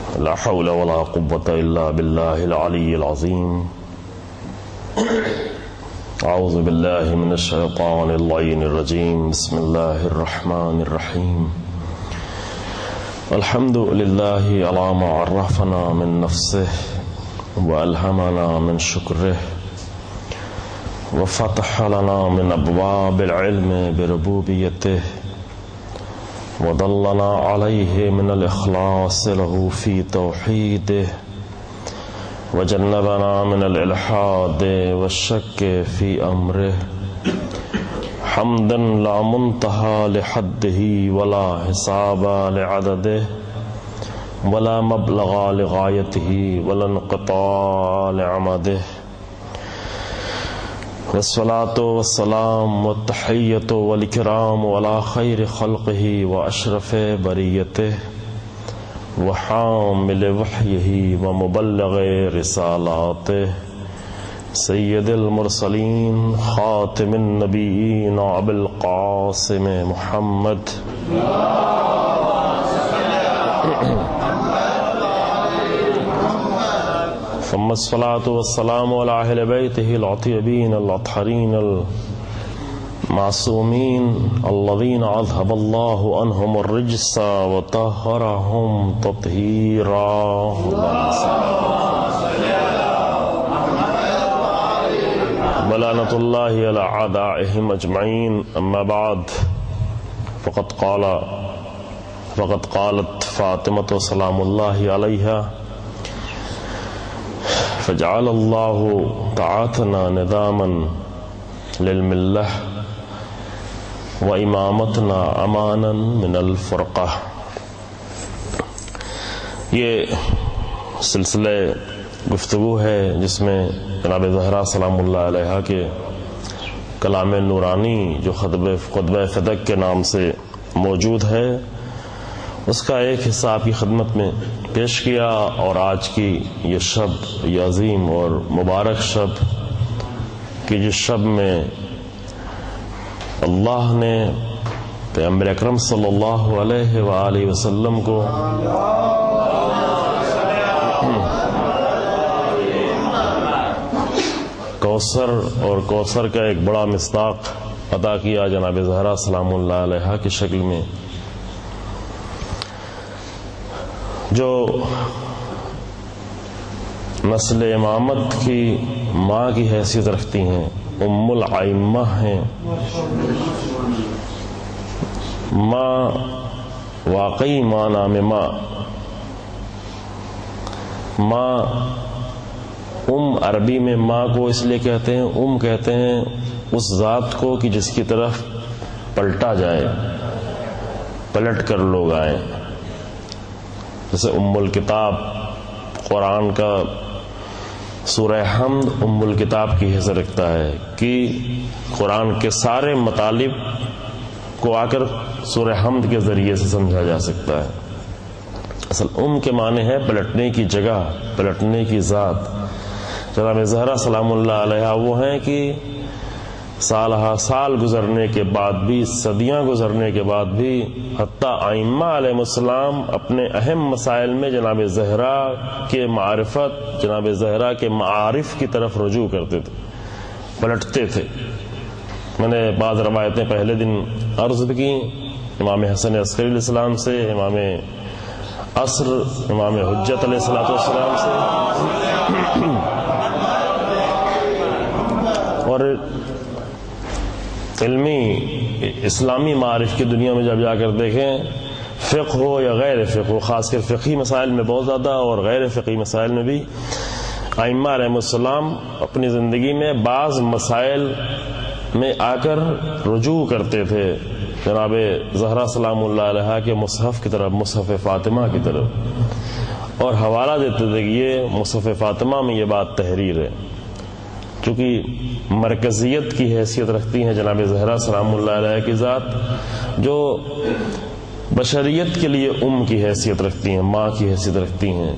لا حول ولا قوة إلا بالله العلي العظيم. أعوذ بالله من الشيطان اللعين الرجيم. بسم الله الرحمن الرحيم. الحمد لله على ما عرفنا من نفسه وألهمنا من شكره وفتح لنا من أبواب العلم بربوبيته ودلنا عليه من الإخلاص له في توحيده وجنبنا من الإلحاد والشك في أمره حمدا لا منتهى لحده ولا حساب لعدده ولا مبلغ لغايته ولا انقطاع لعمده والصلاة والسلام والتحية والإكرام على خير خلقه وأشرف بريته وحامل وحيه ومبلغ رسالاته سيد المرسلين خاتم النبيين أبي القاسم محمد ثم الصلاة والسلام على أهل بيته الطيبين الأطهرين المعصومين الذين أذهب الله عنهم الرجس وطهرهم تطهيرا. ولعنة الله على أعدائهم أجمعين. أما بعد فقد قالت فاطمة سلام الله عليها فجعل الله طاعتنا نظاما للملة وإمامتنا أمانا من الفرقة. یہ سلسلہ گفتگو ہے جس میں جناب زہرا سلام اللہ علیہ کے کلام نورانی جو خطبہ فدق کے نام سے موجود ہے اس کا ایک حصہ آپ کی خدمت میں پیش کیا، اور آج کی یہ شب، یہ عظیم اور مبارک شب کہ جس شب میں اللہ نے پیغمبر اکرم صلی اللہ علیہ وآلہ وسلم کو کوثر اور کوثر کا ایک بڑا مصداق عطا کیا جناب زہرا سلام اللہ علیہ کی شکل میں، جو نسل امامت کی ماں کی حیثیت رکھتی ہیں، ام الائمہ ہیں. ماں واقعی ماں نام ماں عربی میں ماں کو اس لیے کہتے ہیں، کہتے ہیں اس ذات کو کہ جس کی طرف پلٹا جائے، پلٹ کر لوگ آئیں. جیسے ام الکتاب قرآن کا سورہ حمد ام الکتاب کی حیثیت رکھتا ہے کہ قرآن کے سارے مطالب کو آ کر سورہ حمد کے ذریعے سے سمجھا جا سکتا ہے. اصل کے معنی ہے پلٹنے کی جگہ، پلٹنے کی ذات. جناب زہرا سلام اللہ علیہ وہ ہیں کہ سال گزرنے کے بعد بھی، صدیاں گزرنے کے بعد بھی، حتیٰ ائمہ علیہ السلام اپنے اہم مسائل میں جناب زہرا کے معرفت، جناب زہرا کے معارف کی طرف رجوع کرتے تھے، پلٹتے تھے. میں نے بعض روایتیں پہلے دن عرض کی امام حسن عسکری علیہ السلام سے، امام عصر امام حجت علیہ السلام سے، اور علمی اسلامی معارف کی دنیا میں جب جا کر دیکھیں، فقہ ہو یا غیر فقہ ہو، خاص کر فقہی مسائل میں بہت زیادہ اور غیر فقہی مسائل میں بھی، ائمہ علیہ السلام اپنی زندگی میں بعض مسائل میں آ کر رجوع کرتے تھے جناب زہرا سلام اللہ علیہ کے مصحف کی طرف، مصحف فاطمہ کی طرف، اور حوالہ دیتے تھے کہ یہ مصحف فاطمہ میں یہ بات تحریر ہے. چونکہ مرکزیت کی حیثیت رکھتی ہیں جناب زہرا سلام اللہ علیہ کی ذات، جو بشریت کے لیے کی حیثیت رکھتی ہیں، ماں کی حیثیت رکھتی ہیں.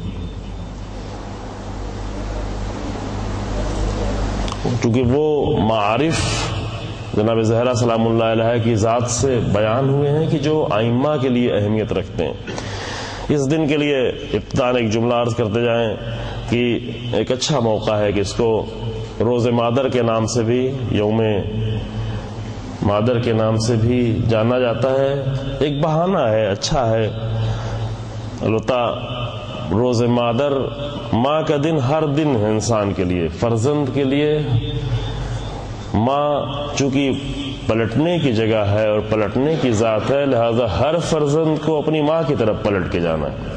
چونکہ وہ معارف جناب زہرا سلام اللہ علیہ کی ذات سے بیان ہوئے ہیں کہ جو ائمہ کے لیے اہمیت رکھتے ہیں. اس دن کے لیے ابتداءً ایک جملہ عرض کرتے جائیں کہ ایک اچھا موقع ہے کہ اس کو روز مادر کے نام سے بھی، یوم مادر کے نام سے بھی جانا جاتا ہے. ایک بہانہ ہے، اچھا ہے. البتہ روز مادر، ماں کا دن ہر دن ہے انسان کے لیے، فرزند کے لیے. ماں چونکہ پلٹنے کی جگہ ہے اور پلٹنے کی ذات ہے، لہذا ہر فرزند کو اپنی ماں کی طرف پلٹ کے جانا ہے.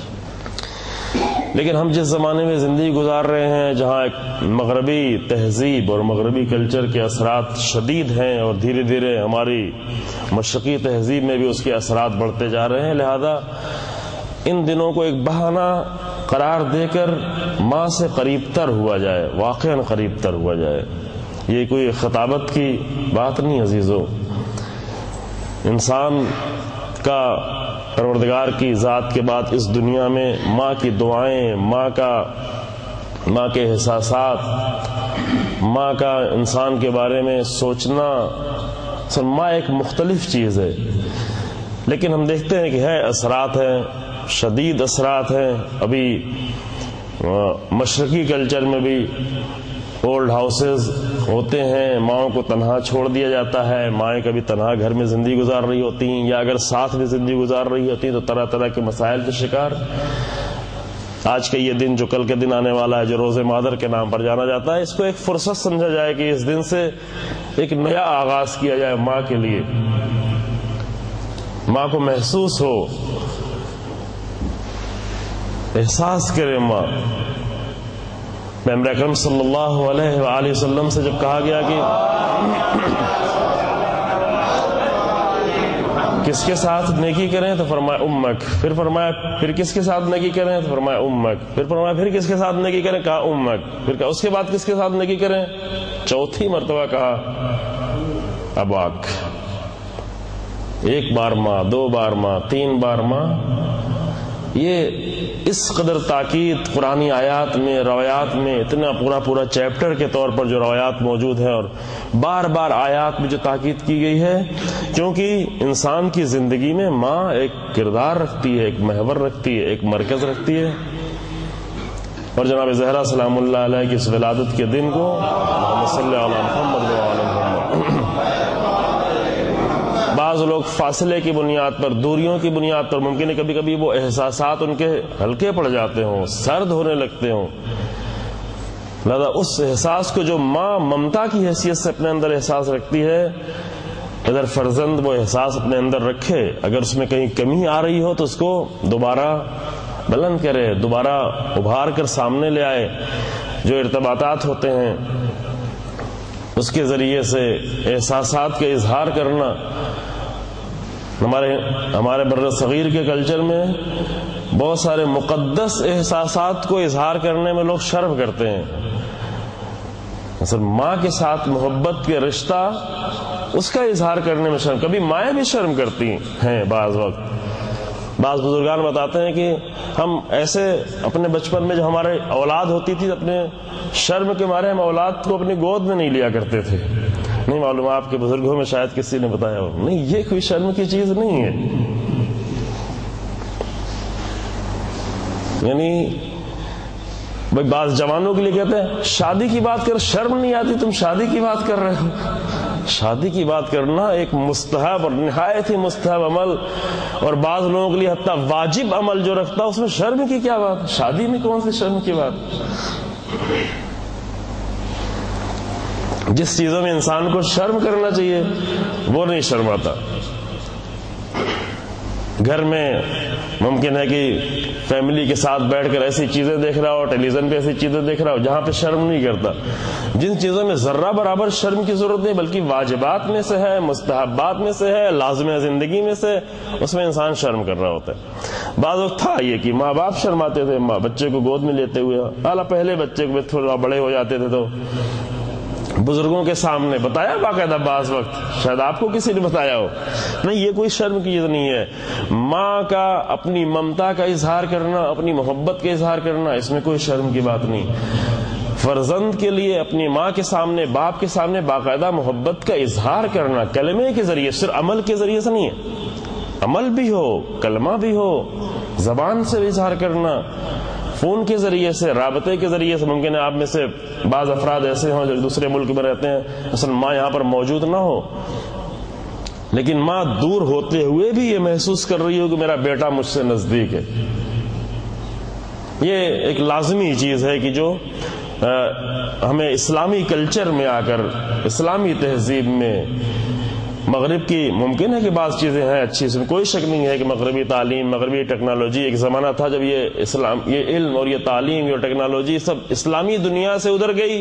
لیکن ہم جس زمانے میں زندگی گزار رہے ہیں، جہاں ایک مغربی تہذیب اور مغربی کلچر کے اثرات شدید ہیں اور دھیرے دھیرے ہماری مشرقی تہذیب میں بھی اس کے اثرات بڑھتے جا رہے ہیں، لہذا ان دنوں کو ایک بہانہ قرار دے کر ماں سے قریب تر ہوا جائے، واقعاً قریب تر ہوا جائے. یہ کوئی خطابت کی بات نہیں عزیزو. انسان کا پروردگار کی ذات کے بعد اس دنیا میں ماں کی دعائیں، ماں کے احساسات، ماں کا انسان کے بارے میں سوچنا، ماں ایک مختلف چیز ہے. لیکن ہم دیکھتے ہیں کہ ہے اثرات ہیں، شدید اثرات ہیں. ابھی مشرقی کلچر میں بھی اولڈ ہاؤسز ہوتے ہیں، ماؤں کو تنہا چھوڑ دیا جاتا ہے. مائیں کبھی تنہا گھر میں زندگی گزار رہی ہوتی ہیں، یا اگر ساتھ میں زندگی گزار رہی ہوتی ہیں تو طرح طرح کے مسائل کے شکار. آج کا یہ دن جو کل کے دن آنے والا ہے، جو روز مادر کے نام پر جانا جاتا ہے، اس کو ایک فرصت سمجھا جائے کہ اس دن سے ایک نیا آغاز کیا جائے ماں کے لیے. ماں کو محسوس ہو، احساس کرے ماں. پیغمبر اکرم صلی اللہ علیہ وآلہ وسلم سے جب کہا گیا کہ کس کے ساتھ نیکی کریں تو فرمایا امک. پھر فرمایا پھر کس کے ساتھ نیکی کریں تو فرمایا امک. پھر فرمایا پھر کس کے ساتھ نیکی کریں، کہا امک. پھر کہا اس کے بعد کس کے ساتھ نیکی کریں، چوتھی مرتبہ کہا اباک. ایک بار ماں، دو بار ماں، تین بار ماں. یہ اس قدر تاکید قرآنی آیات میں، روایات میں، اتنا پورا چیپٹر کے طور پر جو روایات موجود ہیں اور بار بار آیات میں جو تاکید کی گئی ہے، کیونکہ انسان کی زندگی میں ماں ایک کردار رکھتی ہے، ایک محور رکھتی ہے، ایک مرکز رکھتی ہے. اور جناب زہرا سلام اللہ علیہ کی اس ولادت کے دن کو اللہم صلی علی محمد و علی محمد، بعض لوگ فاصلے کی بنیاد پر، دوریوں کی بنیاد پر، ممکن ہے کبھی کبھی وہ احساسات ان کے ہلکے پڑ جاتے ہوں، سرد ہونے لگتے ہوں. لہذا اس احساس کو جو ماں ممتا کی حیثیت سے اپنے اندر احساس رکھتی ہے، ادھر فرزند وہ احساس اپنے اندر رکھے. اگر اس میں کہیں کمی آ رہی ہو تو اس کو دوبارہ بلند کرے، دوبارہ ابھار کر سامنے لے آئے. جو ارتباطات ہوتے ہیں اس کے ذریعے سے احساسات کا اظہار کرنا. ہمارے بر صغیر کے کلچر میں بہت سارے مقدس احساسات کو اظہار کرنے میں لوگ شرم کرتے ہیں. مثلا ماں کے ساتھ محبت کے رشتہ، اس کا اظہار کرنے میں شرم. کبھی مائیں بھی شرم کرتی ہیں. بعض وقت بعض بزرگان بتاتے ہیں کہ ہم ایسے اپنے بچپن میں جو ہمارے اولاد ہوتی تھی، اپنے شرم کے مارے ہم اولاد کو اپنی گود میں نہیں لیا کرتے تھے. نہیں معلوم آپ کے بزرگوں میں شاید کسی نے بتایا ہو. نہیں، یہ کوئی شرم کی چیز نہیں ہے. یعنی بھائی بعض جوانوں کے لیے کہتے ہیں شادی کی بات کر، شرم نہیں آتی، تم شادی کی بات کر رہے ہو. شادی کی بات کرنا ایک مستحب اور نہایت ہی مستحب عمل، اور بعض لوگوں کے لیے حتیٰ واجب عمل جو رکھتا، اس میں شرم کی کیا بات؟ شادی میں کون سی شرم کی بات؟ جس چیزوں میں انسان کو شرم کرنا چاہیے وہ نہیں شرماتا. گھر میں ممکن ہے کہ فیملی کے ساتھ بیٹھ کر ایسی چیزیں دیکھ رہا ہو، ٹیلی ویژن پہ ایسی چیزیں دیکھ رہا ہو جہاں پہ شرم نہیں کرتا. جن چیزوں میں ذرہ برابر شرم کی ضرورت نہیں، بلکہ واجبات میں سے ہے، مستحبات میں سے ہے، لازم زندگی میں سے، اس میں انسان شرم کر رہا ہوتا ہے. بعض وقت تھا یہ کہ ماں باپ شرماتے تھے بچے کو گود میں لیتے ہوئے. اعلیٰ پہلے بچے کو تھوڑا بڑے ہو جاتے تھے تو بزرگوں کے سامنے بتایا باقاعدہ، بعض وقت شاید آپ کو کسی نے بتایا ہو. نہیں، یہ کوئی شرم کی چیز نہیں ہے. ماں کا اپنی ممتا کا اظہار کرنا، اپنی محبت کا اظہار کرنا، اس میں کوئی شرم کی بات نہیں. فرزند کے لیے اپنی ماں کے سامنے، باپ کے سامنے باقاعدہ محبت کا اظہار کرنا، کلمے کے ذریعے، صرف عمل کے ذریعے سے نہیں ہے. عمل بھی ہو، کلمہ بھی ہو، زبان سے بھی اظہار کرنا، فون کے ذریعے سے، رابطے کے ذریعے سے. ممکن ہے آپ میں سے بعض افراد ایسے ہوں جو دوسرے ملک میں رہتے ہیں، اصل ماں یہاں پر موجود نہ ہو، لیکن ماں دور ہوتے ہوئے بھی یہ محسوس کر رہی ہو کہ میرا بیٹا مجھ سے نزدیک ہے. یہ ایک لازمی چیز ہے کہ جو ہمیں اسلامی کلچر میں آ کر، اسلامی تہذیب میں، مغرب کی ممکن ہے کہ بعض چیزیں ہیں اچھی، اس میں کوئی شک نہیں ہے کہ مغربی تعلیم، مغربی ٹیکنالوجی، ایک زمانہ تھا جب یہ علم اور یہ تعلیم، یہ ٹیکنالوجی سب اسلامی دنیا سے ادھر گئی.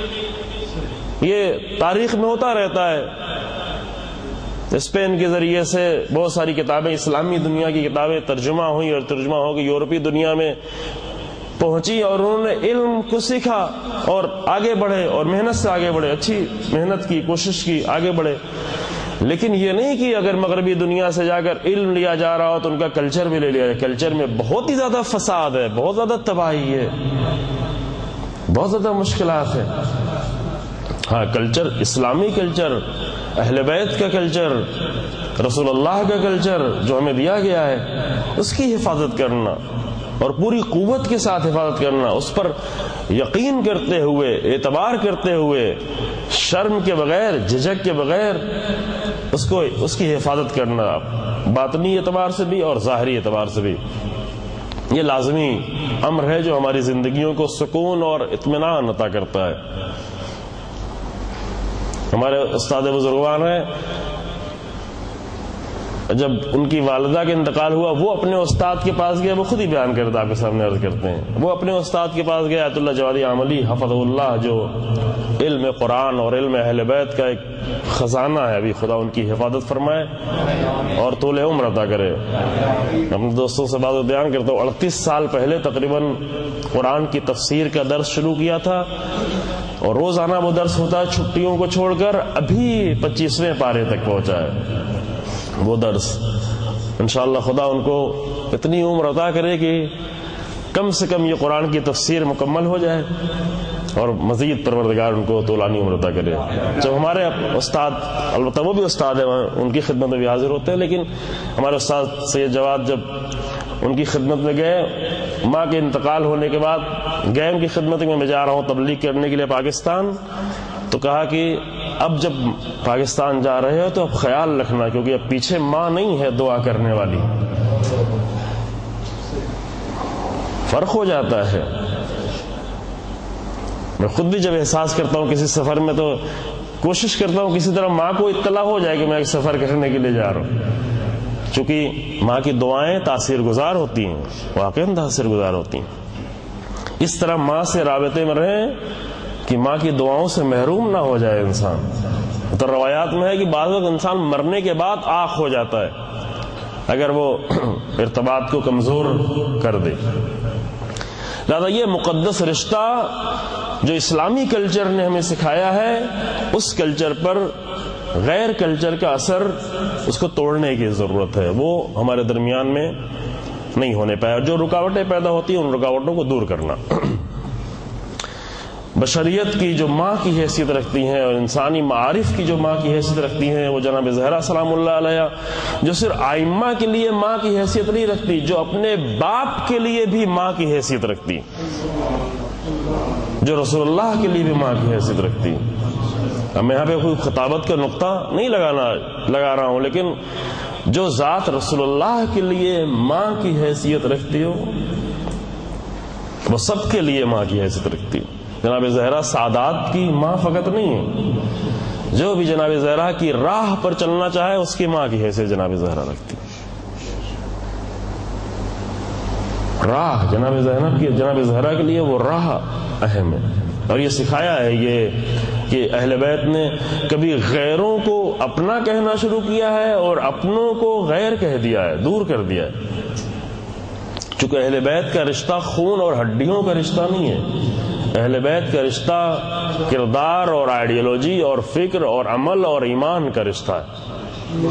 یہ تاریخ میں ہوتا رہتا ہے. اسپین کے ذریعے سے بہت ساری کتابیں، اسلامی دنیا کی کتابیں ترجمہ ہوئی اور ترجمہ ہو کے یورپی دنیا میں پہنچی، اور انہوں نے علم کو سیکھا اور آگے بڑھے، اور محنت سے آگے بڑھے، اچھی محنت کی، کوشش کی، آگے بڑھے. لیکن یہ نہیں کہ اگر مغربی دنیا سے جا کر علم لیا جا رہا ہو تو ان کا کلچر بھی لے لیا جائے. کلچر میں بہت ہی زیادہ فساد ہے، بہت زیادہ تباہی ہے، بہت زیادہ مشکلات ہیں. ہاں، کلچر، اسلامی کلچر، اہل بیت کا کلچر، رسول اللہ کا کلچر جو ہمیں دیا گیا ہے، اس کی حفاظت کرنا اور پوری قوت کے ساتھ حفاظت کرنا، اس پر یقین کرتے ہوئے، اعتبار کرتے ہوئے، شرم کے بغیر، جھجک کے بغیر اس کی حفاظت کرنا، باطنی اعتبار سے بھی اور ظاہری اعتبار سے بھی. یہ لازمی امر ہے جو ہماری زندگیوں کو سکون اور اطمینان عطا کرتا ہے. ہمارے استاد بزرگوار ہیں، جب ان کی والدہ کا انتقال ہوا، وہ اپنے استاد کے پاس گئے. وہ خود ہی بیان کرتا، آپ کے سامنے عرض کرتے ہیں. وہ اپنے استاد کے پاس گئے، آیت اللہ جوادی عاملی حفظہ اللہ، جو علم قرآن اور علم اہل بیت کا ایک خزانہ ہے. ابھی خدا ان کی حفاظت فرمائے اور طول عمر عطا کرے. اپنے دوستوں سے بات بیان کرتا ہوں، 38 سال پہلے تقریباً قرآن کی تفسیر کا درس شروع کیا تھا، اور روزانہ وہ درس ہوتا ہے چھٹیوں کو چھوڑ کر. ابھی 25ویں پارے تک پہنچا ہے وہ درس. انشاءاللہ خدا ان کو اتنی عمر عطا کرے کہ کم سے کم یہ قرآن کی تفسیر مکمل ہو جائے، اور مزید پروردگار ان کو طولانی عمر عطا کرے. جب ہمارے استاد، البتہ وہ بھی استاد ہیں، ان کی خدمت میں بھی حاضر ہوتے ہیں، لیکن ہمارے استاد سید جواد جب ان کی خدمت میں گئے، ماں کے انتقال ہونے کے بعد گئے ان کی خدمت میں جا رہا ہوں تبلیغ کرنے کے لیے پاکستان، تو کہا کہ اب جب پاکستان جا رہے ہو تو اب خیال رکھنا، کیونکہ اب پیچھے ماں نہیں ہے دعا کرنے والی. فرق ہو جاتا ہے. میں خود بھی جب احساس کرتا ہوں کسی سفر میں تو کوشش کرتا ہوں کسی طرح ماں کو اطلاع ہو جائے کہ میں ایک سفر کرنے کے لیے جا رہا ہوں، چونکہ ماں کی دعائیں تاثیر گزار ہوتی ہیں، واقعاً تاثیر گزار ہوتی ہیں. اس طرح ماں سے رابطے میں رہیں کہ ماں کی دعاؤں سے محروم نہ ہو جائے انسان. تو روایات میں ہے کہ بعض وقت انسان مرنے کے بعد آنکھ ہو جاتا ہے اگر وہ ارتباط کو کمزور کر دے. لہذا یہ مقدس رشتہ جو اسلامی کلچر نے ہمیں سکھایا ہے، اس کلچر پر غیر کلچر کا اثر، اس کو توڑنے کی ضرورت ہے. وہ ہمارے درمیان میں نہیں ہونے پایا. جو رکاوٹیں پیدا ہوتی ہیں ان رکاوٹوں کو دور کرنا. بشریت کی جو ماں کی حیثیت رکھتی ہیں اور انسانی معارف کی جو ماں کی حیثیت رکھتی ہیں، وہ جناب زہرا سلام اللہ علیہ، جو صرف آئمہ کے لیے ماں کی حیثیت نہیں رکھتی، جو اپنے باپ کے لیے بھی ماں کی حیثیت رکھتی، جو رسول اللہ کے لیے بھی ماں کی حیثیت رکھتی. اب میں یہاں پہ کوئی خطابت کا نقطہ نہیں لگا رہا ہوں، لیکن جو ذات رسول اللہ کے لیے ماں کی حیثیت رکھتی ہو، وہ سب کے لیے ماں کی حیثیت رکھتی. جناب زہرا سعادات کی ماں فقط نہیں ہے، جو بھی جناب زہرا کی راہ پر چلنا چاہے اس کی ماں کی حیثیت جناب زہرا رکھتی. راہ جناب زہرا کے لیے وہ راہ اہم ہے. اور یہ سکھایا ہے یہ کہ اہل بیت نے کبھی غیروں کو اپنا کہنا شروع کیا ہے اور اپنوں کو غیر کہہ دیا ہے، دور کر دیا ہے. چونکہ اہل بیت کا رشتہ خون اور ہڈیوں کا رشتہ نہیں ہے. اہل بیت کا رشتہ کردار اور آئیڈیالوجی اور فکر اور عمل اور ایمان کا رشتہ ہے.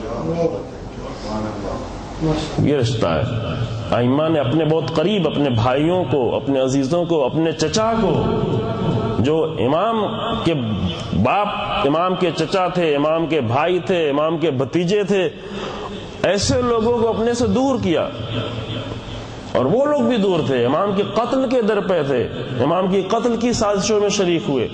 یہ رشتہ ہے. ائمہ نے اپنے بہت قریب اپنے بھائیوں کو، اپنے عزیزوں کو، اپنے چچا کو، جو امام کے باپ، امام کے چچا تھے، امام کے بھائی تھے، امام کے بھتیجے تھے، ایسے لوگوں کو اپنے سے دور کیا. اور وہ لوگ بھی دور تھے، امام کے قتل کے در پہ تھے، امام کی قتل کی سازشوں میں شریک ہوئے.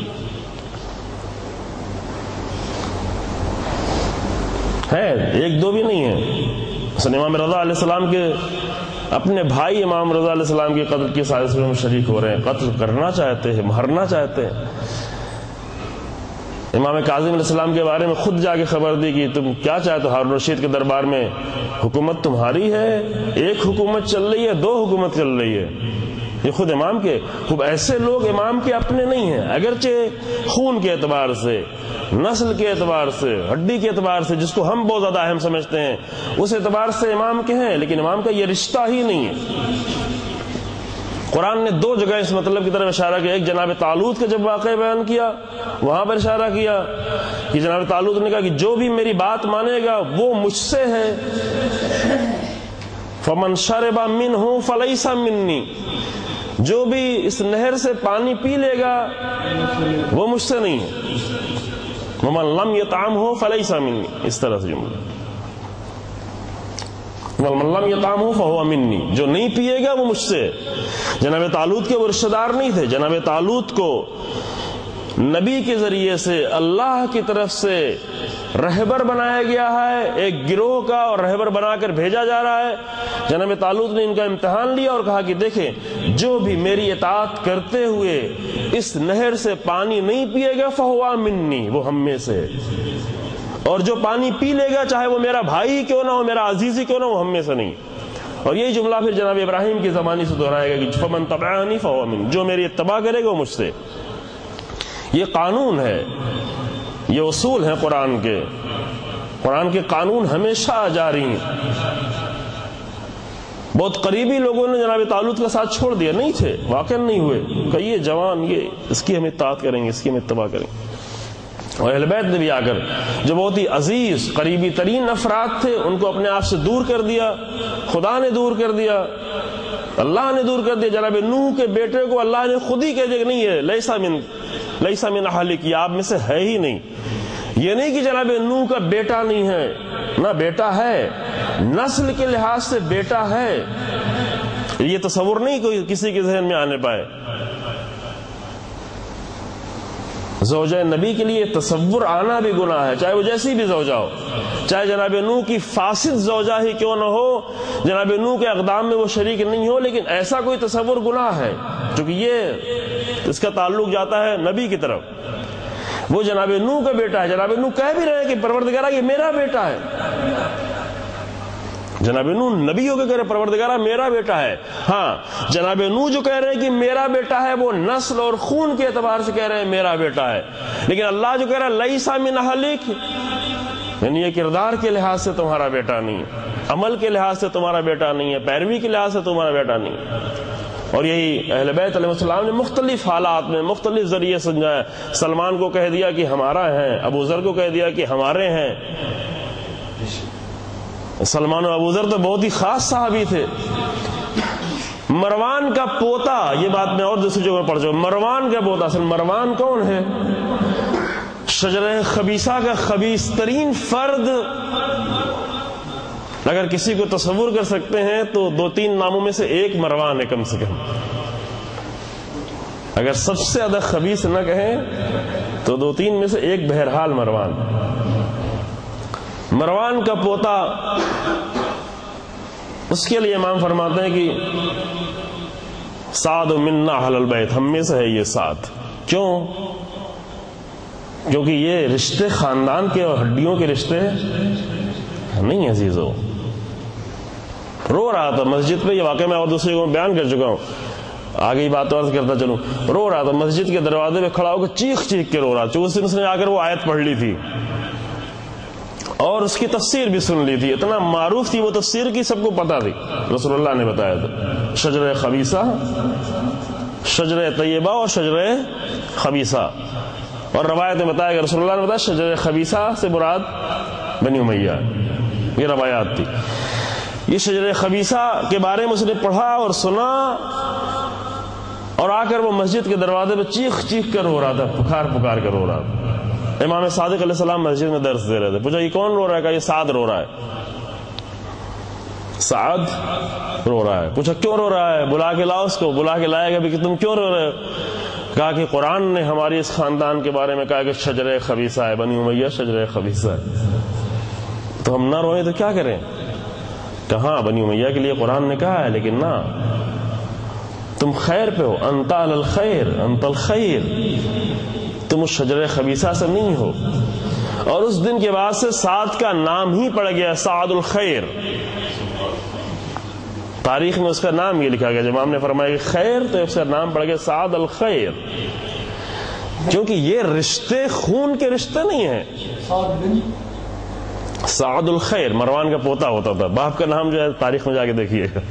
ہے ایک دو بھی نہیں ہے. مثلا امام رضا علیہ السلام کے اپنے بھائی امام رضا علیہ السلام کی قتل کی سازشوں میں شریک ہو رہے ہیں، قتل کرنا چاہتے ہیں، مارنا چاہتے ہیں. امام کاظم علیہ السلام کے بارے میں خود جا کے خبر دی کہ تم کیا چاہتے ہو، ہارون رشید کے دربار میں حکومت تمہاری ہے، ایک حکومت چل رہی ہے، دو حکومت چل رہی ہے. یہ خود امام کے خوب ایسے لوگ امام کے اپنے نہیں ہیں، اگرچہ خون کے اعتبار سے، نسل کے اعتبار سے، ہڈی کے اعتبار سے، جس کو ہم بہت زیادہ اہم سمجھتے ہیں، اس اعتبار سے امام کے ہیں، لیکن امام کا یہ رشتہ ہی نہیں ہے. قرآن نے دو جگہ اس مطلب کی طرف اشارہ کیا. ایک جناب طالوت کا جب واقعہ بیان کیا وہاں پر اشارہ کیا کہ جناب طالوت نے کہا کہ جو بھی میری بات مانے گا وہ مجھ سے ہے. فمن شرب منہ فلیس منی، جو بھی اس نہر سے پانی پی لے گا وہ مجھ سے نہیں ہے. ومن لم یطعمہ فلیس منی، اس طرح سے جملہ. ومن لم یطعمہ فہو منی، جو نہیں پیے گا وہ مجھ سے. جناب طالوت کے وہ رشتہ دار نہیں تھے. جناب طالوت کو نبی کے ذریعے سے اللہ کی طرف سے رہبر بنایا گیا ہے، ایک گروہ کا، اور رہبر بنا کر بھیجا جا رہا ہے. جناب طالوت نے ان کا امتحان لیا اور کہا کہ دیکھیں، جو بھی میری اطاعت کرتے ہوئے اس نہر سے پانی نہیں پیے گا فہو منی، وہ ہم میں سے. اور جو پانی پی لے گا چاہے وہ میرا بھائی کیوں نہ ہو، میرا عزیز ہی کیوں نہ ہو، وہ ہم میں سے نہیں. اور یہی جملہ پھر جناب ابراہیم کی زبانی سے دہرائے گا کہ فمن تبعنی فہو منی، جو میری اتباع کرے گا وہ مجھ سے. یہ قانون ہے، یہ اصول ہیں قرآن کے. قرآن کے قانون ہمیشہ جاری ہیں. بہت قریبی لوگوں نے جناب طالوت کا ساتھ چھوڑ دیا، نہیں تھے، واقع نہیں ہوئے کہ یہ جوان، یہ اس کی ہم اطاعت کریں گے، اس کی ہم اتباع کریں گے. اور اہل بیت نے بھی آ کر جو بہت ہی عزیز قریبی ترین افراد تھے ان کو اپنے آپ سے دور کر دیا. خدا نے دور کر دیا، اللہ نے دور کر دیا. جناب نوح کے بیٹے کو اللہ نے خود ہی کہہ دیا کہ نہیں ہے، لیسا من اہلک، یہ آپ میں سے ہے ہی نہیں. یہ نہیں کہ جناب نوح کا بیٹا نہیں ہے، نہ بیٹا ہے، نسل کے لحاظ سے بیٹا ہے. یہ تصور نہیں کوئی کسی کے ذہن میں آنے پائے. زوجہ نبی کے لیے تصور آنا بھی گناہ ہے، چاہے وہ جیسی بھی زوجہ ہو، چاہے جناب نوح کی فاسد زوجہ ہی کیوں نہ ہو، جناب نوح کے اقدام میں وہ شریک نہیں ہو، لیکن ایسا کوئی تصور گناہ ہے. کیونکہ یہ اس کا تعلق جاتا ہے نبی کی طرف. وہ جناب نوح کا بیٹا ہے. جناب نوح کہہ بھی رہے ہیں کہ پروردگارہ یہ میرا بیٹا ہے. جناب نوح نبی ہو کے کہہ رہے پروردگارہ میرا بیٹا ہے. ہاں جناب نوح جو کہہ رہے ہیں کہ میرا بیٹا ہے وہ نسل اور خون کے اعتبار سے کہہ رہے ہیں میرا بیٹا ہے. لیکن اللہ جو کہہ رہا ہے لیسا من اہلک، یعنی یہ کردار کے لحاظ سے تمہارا بیٹا نہیں ہے، عمل کے لحاظ سے تمہارا بیٹا نہیں ہے، پیروی کے لحاظ سے تمہارا بیٹا نہیں ہے. اور یہی اہل بیت علیہ السلام نے مختلف حالات میں مختلف ذریعے سمجھایا. سلمان کو کہہ دیا کہ ہمارا ہے، ابو ذر کو کہہ دیا کہ ہمارے ہیں. سلمان و ابو ذر تو بہت ہی خاص صحابی تھے. مروان کا پوتا، یہ بات میں اور دوسری جگہ پڑھ چکا، مروان کا پوتا. اصل مروان کون ہے؟ شجرہ خبیثہ کا خبیث ترین فرد. اگر کسی کو تصور کر سکتے ہیں تو دو تین ناموں میں سے ایک مروان ہے کم سے کم. اگر سب سے زیادہ خبیث نہ کہیں تو دو تین میں سے ایک بہرحال مروان. مروان کا پوتا، اس کے لیے امام فرماتے ہیں کہ سعد منا اہل البیت، ہم میں سے ہے یہ سعد. کیوں؟ کیونکہ یہ رشتے خاندان کے اور ہڈیوں کے رشتے نہیں عزیزو. رو رہا تھا مسجد پہ، یہ واقعہ میں اور دوسرے کو بیان کر چکا ہوں، آگے ہی بات اور کرتا چلوں. رو رہا تھا مسجد کے دروازے پہ کھڑا ہو کر چیخ چیخ کے رو رہا تھا. اس دن اس نے آ کر وہ آیت پڑھ لی تھی اور اس کی تفسیر بھی سن لی تھی. اتنا معروف تھی وہ تفسیر کی، سب کو پتا تھی، رسول اللہ نے بتایا تھا. شجرہ خبیثہ، شجرہ طیبہ اور شجرہ خبیثہ. اور روایت میں بتایا کہ رسول اللہ نے بتایا شجرہ خبیثہ سے مراد بنی امیہ. یہ روایات تھی. یہ شجرہ خبیثہ کے بارے میں اس نے پڑھا اور سنا اور آ کر وہ مسجد کے دروازے پہ چیخ چیخ کر رو رہا تھا، پکار پکار کر رو رہا تھا. امام صادق علیہ السلام مسجد میں درس دے رہے تھے. پوچھا یہ کون رو رہا ہے؟ کہا یہ سعد رو رہا ہے. سعد رو رہا ہے. پوچھا کیوں رو رہا ہے؟ بلا کے لاؤ اس کو. بلا کے لائے گا بھی کہ تم کیوں رو رہے ہو؟ کہا کہ قرآن نے ہماری اس خاندان کے بارے میں کہا کہ شجرہ خبیثہ ہے، بنی امیہ شجرہ خبیثہ ہے. تو ہم نہ روئیں تو کیا کریں؟ کہاں بنی امیہ کے لیے قرآن نے کہا ہے، لیکن نہ، تم خیر پہ ہو، انت علی الخیر، انت الخیر، تم اس شجرہ خبیثہ سے نہیں ہو. اور اس دن کے بعد سے سعد کا نام ہی پڑ گیا سعد الخیر. تاریخ میں اس کا نام یہ لکھا گیا، جب امام نے فرمایا کہ خیر تو اس کا نام پڑ گیا سعد الخیر، کیونکہ یہ رشتے خون کے رشتے نہیں ہیں. سعد الخیر مروان کا پوتا ہوتا تھا، باپ کا نام جو ہے تاریخ میں جا کے دیکھیے گا،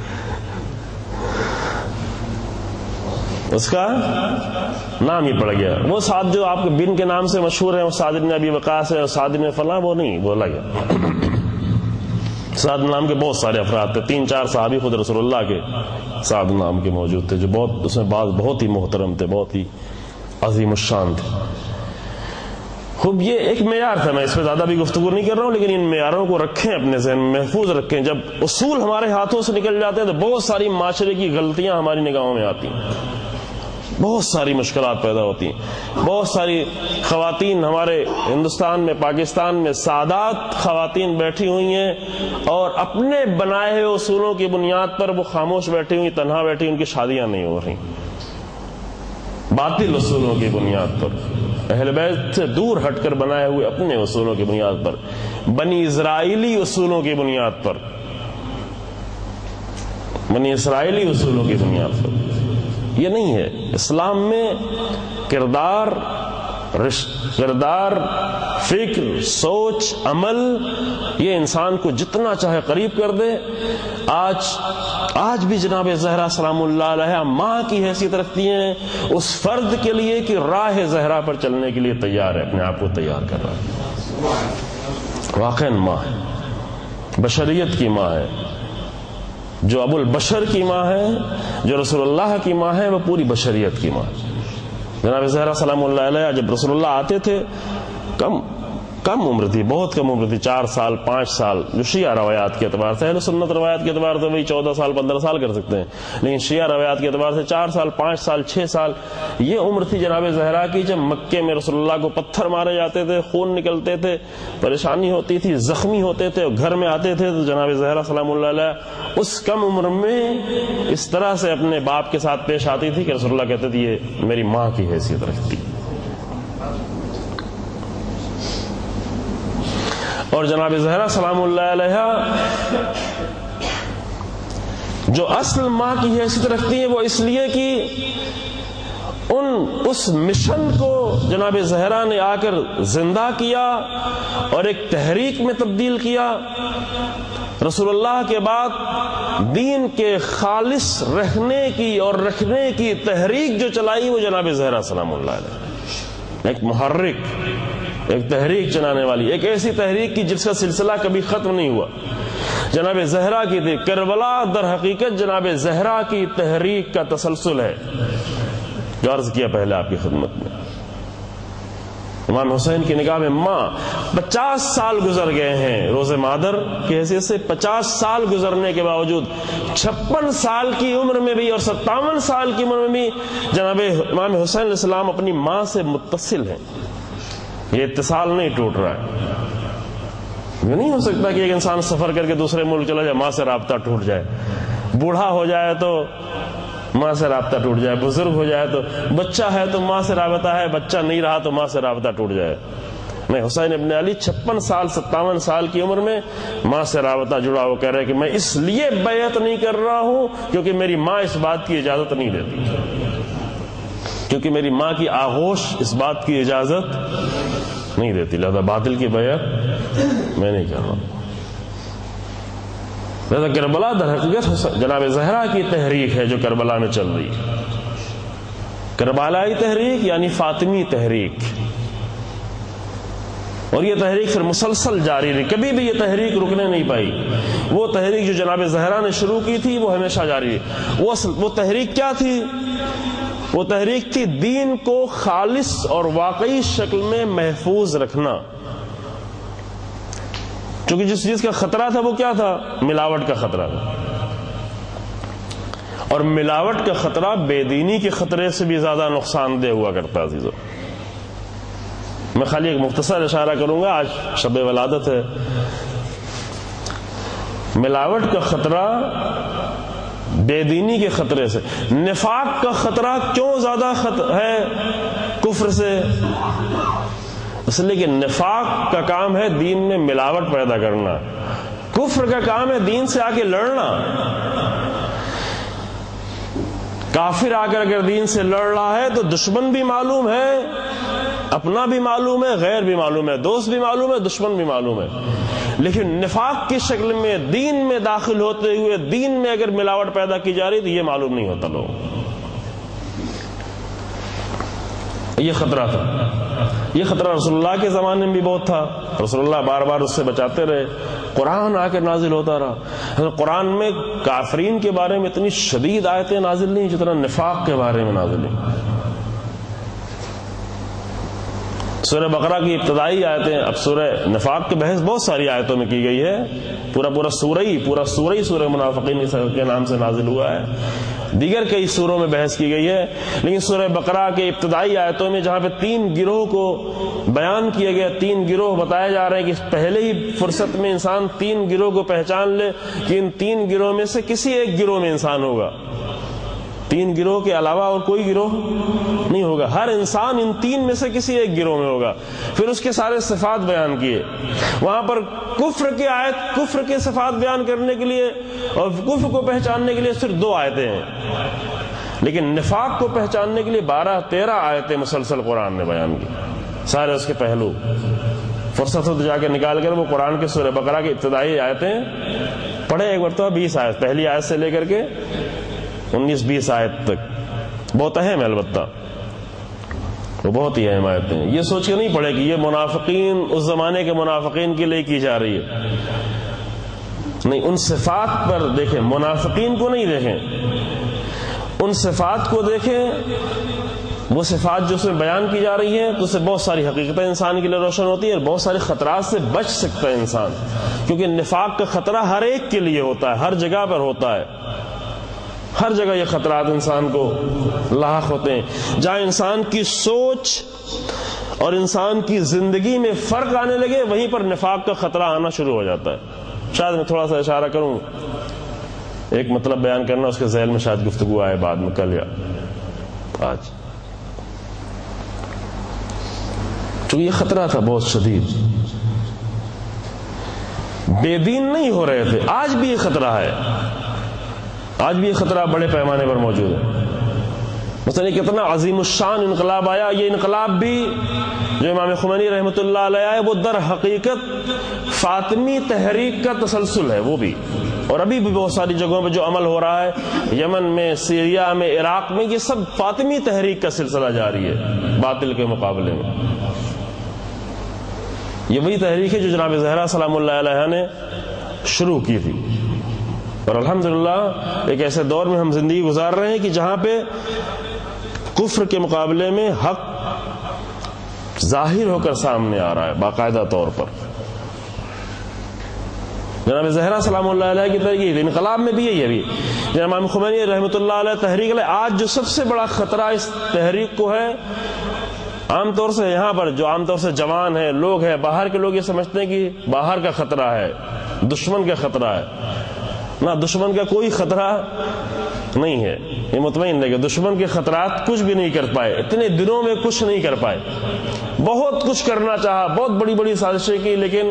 اس کا نام ہی پڑ گیا. وہ سعد جو آپ کے بن کے نام سے مشہور ہیں، وہ سعد بن ابی وقاص ہے اور سعد بن فلاں، وہ نہیں بولا گیا. سعد نام کے بہت سارے افراد تھے، 3-4 صحابی خود رسول اللہ کے سعد نام کے موجود تھے، جو بہت اس میں بعض بہت ہی محترم تھے، بہت ہی عظیم الشان تھے. خوب یہ ایک معیار تھا، میں اس پہ زیادہ بھی گفتگو نہیں کر رہا ہوں، لیکن ان معیاروں کو رکھیں اپنے ذہن میں، محفوظ رکھیں. جب اصول ہمارے ہاتھوں سے نکل جاتے ہیں تو بہت ساری معاشرے کی غلطیاں ہماری نگاہوں میں آتی ہیں، بہت ساری مشکلات پیدا ہوتی ہیں. بہت ساری خواتین ہمارے ہندوستان میں، پاکستان میں سادات خواتین بیٹھی ہوئی ہیں اور اپنے بنائے ہوئے اصولوں کی بنیاد پر وہ خاموش بیٹھی ہوئی، تنہا بیٹھی، ان کی شادیاں نہیں ہو رہی، باطل اصولوں کی بنیاد پر، اہل بیت سے دور ہٹ کر بنائے ہوئے اپنے اصولوں کی بنیاد پر، بنی اسرائیلی اصولوں کی بنیاد پر، بنی اسرائیلی اصولوں کی بنیاد پر. یہ نہیں ہے. اسلام میں کردار، فکر، سوچ، عمل، یہ انسان کو جتنا چاہے قریب کر دے. آج بھی جناب زہرا سلام اللہ علیہ ماں کی حیثیت رکھتی ہیں اس فرد کے لیے کہ راہ زہرا پر چلنے کے لیے تیار ہے، اپنے آپ کو تیار کر رہا ہے. واقعا ماں ہے، بشریت کی ماں ہے. جو ابو البشر کی ماں ہے، جو رسول اللہ کی ماں ہے، وہ پوری بشریت کی ماں ہے. جناب زہرا سلام اللہ علیہ جب رسول اللہ آتے تھے، کم عمر تھی، بہت کم عمر تھی، 4 سال 5 سال، جو شیعہ روایات کے اعتبار سے، اہل سنت روایات کے اعتبار سے وہی 14 سال 15 سال کر سکتے ہیں، لیکن شیعہ روایات کے اعتبار سے 4 سال 5 سال 6 سال یہ عمر تھی جناب زہرا کی. جب مکے میں رسول اللہ کو پتھر مارے جاتے تھے، خون نکلتے تھے، پریشانی ہوتی تھی، زخمی ہوتے تھے، اور گھر میں آتے تھے تو جناب زہرا سلام اللہ علیہ اس کم عمر میں اس طرح سے اپنے باپ کے ساتھ پیش آتی تھی کہ رسول اللہ کہتے تھے یہ میری ماں کی حیثیت رکھتی. اور جناب زہرا سلام اللہ علیہ جو اصل ماں کی حیثیت رکھتی ہیں، وہ اس لیے کہ اس مشن کو جناب زہرا نے آ کر زندہ کیا اور ایک تحریک میں تبدیل کیا. رسول اللہ کے بعد دین کے خالص رہنے کی اور رکھنے کی تحریک جو چلائی وہ جناب زہرا سلام اللہ علیہ، ایک محرک، ایک تحریک چلانے والی، ایک ایسی تحریک کی جس کا سلسلہ کبھی ختم نہیں ہوا. جناب زہرا کی تھی کربلا، در حقیقت جناب زہرا کی تحریک کا تسلسل ہے، جو عرض کیا پہلے آپ کی خدمت میں. امام حسین کی نگاہ میں ماں 50 سال گزر گئے ہیں روز مادر کی حیثیت سے. 50 سال گزرنے کے باوجود 56 سال کی عمر میں بھی اور 57 سال کی عمر میں بھی جناب امام حسین علیہ السلام اپنی ماں سے متصل ہیں. یہ اتصال نہیں ٹوٹ رہا ہے. یہ نہیں ہو سکتا کہ ایک انسان سفر کر کے دوسرے ملک چلا جائے، ماں سے رابطہ ٹوٹ جائے، بوڑھا ہو جائے تو ماں سے رابطہ ٹوٹ جائے، بزرگ ہو جائے تو، بچہ ہے تو ماں سے رابطہ ہے، بچہ نہیں رہا تو ماں سے رابطہ ٹوٹ جائے. میں حسین ابن علی 56 سال 57 سال کی عمر میں ماں سے رابطہ جڑا. وہ کہہ رہے کہ میں اس لیے بیعت نہیں کر رہا ہوں کیونکہ میری ماں اس بات کی اجازت نہیں دیتی، کیونکہ میری ماں کی آغوش اس بات کی اجازت نہیں دیتی، لہذا باطل کی بیعت میں نہیں کر رہا ہوں. لہذا کربلا در حقیقت جناب زہرا کی تحریک ہے جو کربلا میں چل رہی ہے. کربلائی تحریک یعنی فاطمی تحریک، اور یہ تحریک پھر مسلسل جاری رہی، کبھی بھی یہ تحریک رکنے نہیں پائی. وہ تحریک جو جناب زہرا نے شروع کی تھی وہ ہمیشہ جاری رہی. وہ تحریک کیا تھی؟ وہ تحریک تھی دین کو خالص اور واقعی شکل میں محفوظ رکھنا. چونکہ جس چیز کا خطرہ تھا وہ کیا تھا؟ ملاوٹ کا خطرہ تھا، اور ملاوٹ کا خطرہ بے دینی کے خطرے سے بھی زیادہ نقصان دہ ہوا کرتا ہے عزیزو۔ میں خالی ایک مختصر اشارہ کروں گا، آج شب ولادت ہے۔ ملاوٹ کا خطرہ بے دینی کے خطرے سے، نفاق کا خطرہ کیوں زیادہ ہے کفر سے؟ اس لیے کہ نفاق کا کام ہے دین میں ملاوٹ پیدا کرنا، کفر کا کام ہے دین سے آ کے لڑنا۔ کافر آ کر اگر دین سے لڑ رہا ہے تو دشمن بھی معلوم ہے، اپنا بھی معلوم ہے، غیر بھی معلوم ہے، دوست بھی معلوم ہے، دشمن بھی معلوم ہے، لیکن نفاق کی شکل میں دین میں داخل ہوتے ہوئے دین میں اگر ملاوٹ پیدا کی جا رہی تو یہ معلوم نہیں ہوتا لوگوں۔ یہ خطرہ تھا، یہ خطرہ رسول اللہ کے زمانے میں بھی بہت تھا، رسول اللہ بار بار اس سے بچاتے رہے، قرآن آ کے نازل ہوتا رہا۔ قرآن میں کافرین کے بارے میں اتنی شدید آیتیں نازل نہیں جتنا نفاق کے بارے میں نازل ہیں۔ سورہ بقرہ کی ابتدائی آیتیں، اب سورہ نفاق کے بحث بہت ساری آیتوں میں کی گئی ہے، پورا سورہ منافقین کے نام سے نازل ہوا ہے، دیگر کئی سوروں میں بحث کی گئی ہے، لیکن سورہ بقرہ کے ابتدائی آیتوں میں جہاں پہ 3 گروہ کو بیان کیا گیا، 3 گروہ بتائے جا رہے ہیں کہ پہلے ہی فرصت میں انسان 3 گروہ کو پہچان لے کہ ان 3 گروہ میں سے کسی ایک گروہ میں انسان ہوگا، 3 گروہ کے علاوہ اور کوئی گروہ نہیں ہوگا، ہر انسان ان 3 میں سے کسی ایک گروہ میں ہوگا۔ پھر اس کے سارے صفات بیان کیے، وہاں پر کفر کی آیت، کفر کے صفات بیان کرنے کے لیے اور کفر کو پہچاننے کے لیے صرف 2 آیتیں ہیں، لیکن نفاق کو پہچاننے کے لیے 12-13 آیتیں مسلسل قرآن نے بیان کی، سارے اس کے پہلو۔ فرصت ہو تو جا کے نکال کر وہ قرآن کے سورہ بقرہ کی ابتدائی آیتیں پڑھے ایک مرتبہ، 20 آیت، پہلی آیت سے لے کر کے 19-20 آیت تک، بہت اہم ہے، البتہ وہ بہت ہی اہم آیتیں ہیں۔ یہ سوچ کے نہیں پڑھے کہ یہ منافقین اس زمانے کے منافقین کے لیے کی جا رہی ہے، نہیں، ان صفات پر دیکھیں، منافقین کو نہیں دیکھیں، ان صفات کو دیکھیں، وہ صفات جو اس میں بیان کی جا رہی ہیں تو اس سے بہت ساری حقیقتیں انسان کے لیے روشن ہوتی ہے اور بہت سارے خطرات سے بچ سکتا ہے انسان، کیونکہ نفاق کا خطرہ ہر ایک کے لیے ہوتا ہے، ہر جگہ پر ہوتا ہے، ہر جگہ یہ خطرات انسان کو لاحق ہوتے ہیں۔ جہاں انسان کی سوچ اور انسان کی زندگی میں فرق آنے لگے وہیں پر نفاق کا خطرہ آنا شروع ہو جاتا ہے۔ شاید میں تھوڑا سا اشارہ کروں، ایک مطلب بیان کرنا، اس کے ذیل میں شاید گفتگو آئے بعد میں، کل یا آج، چونکہ یہ خطرہ تھا بہت شدید، بے دین نہیں ہو رہے تھے، آج بھی یہ خطرہ ہے، آج بھی یہ خطرہ بڑے پیمانے پر موجود ہے۔ مثلا کتنا عظیم الشان انقلاب آیا، یہ انقلاب بھی جو امام خمینی رحمۃ اللہ علیہ ہے وہ در حقیقت فاطمی تحریک کا تسلسل ہے، وہ بھی، اور ابھی بھی بہت ساری جگہوں پہ جو عمل ہو رہا ہے، یمن میں، سیریا میں، عراق میں، یہ سب فاطمی تحریک کا سلسلہ جاری ہے باطل کے مقابلے میں۔ یہ وہی تحریک ہے جو جناب زہرا سلام اللہ علیہ نے شروع کی تھی، اور الحمدللہ ایک ایسے دور میں ہم زندگی گزار رہے ہیں کہ جہاں پہ کفر کے مقابلے میں حق ظاہر ہو کر سامنے آ رہا ہے باقاعدہ طور پر۔ جناب زہرا سلام اللہ علیہ کی تحریک، انقلاب میں بھی یہی ہے، جناب امام خمینی رحمۃ اللہ علیہ تحریک علیہ، آج جو سب سے بڑا خطرہ اس تحریک کو ہے، عام طور سے یہاں پر جو عام طور سے جوان ہیں، لوگ ہیں، باہر کے لوگ یہ سمجھتے ہیں کہ باہر کا خطرہ ہے، دشمن کا خطرہ ہے، نہ، دشمن کا کوئی خطرہ نہیں ہے، یہ مطمئن ہے کہ دشمن کے خطرات کچھ بھی نہیں کر پائے، اتنے دنوں میں کچھ نہیں کر پائے، بہت کچھ کرنا چاہا، بہت بڑی بڑی سازشیں کی، لیکن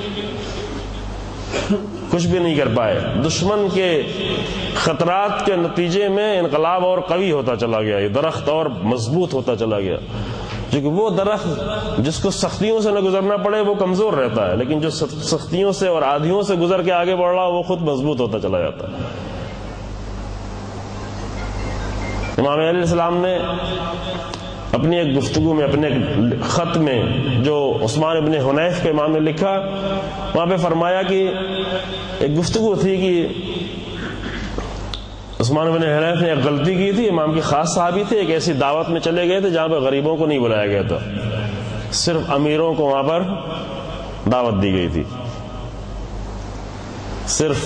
کچھ بھی نہیں کر پائے۔ دشمن کے خطرات کے نتیجے میں انقلاب اور قوی ہوتا چلا گیا، یہ درخت اور مضبوط ہوتا چلا گیا، کیونکہ وہ درخت جس کو سختیوں سے نہ گزرنا پڑے وہ کمزور رہتا ہے، لیکن جو سختیوں سے اور آدھیوں سے گزر کے آگے بڑھ رہا وہ خود مضبوط ہوتا چلا جاتا ہے۔ امام علیہ السلام نے اپنی ایک گفتگو میں، اپنے خط میں جو عثمان ابن حنیف کے امام نے لکھا، وہاں پہ فرمایا کہ ایک گفتگو تھی کہ عثمان بن حنیف نے ایک غلطی کی تھی، امام کے خاص صحابی تھے، ایک ایسی دعوت میں چلے گئے تھے جہاں پہ غریبوں کو نہیں بلایا گیا تھا، صرف امیروں کو وہاں پر دعوت دی گئی تھی، صرف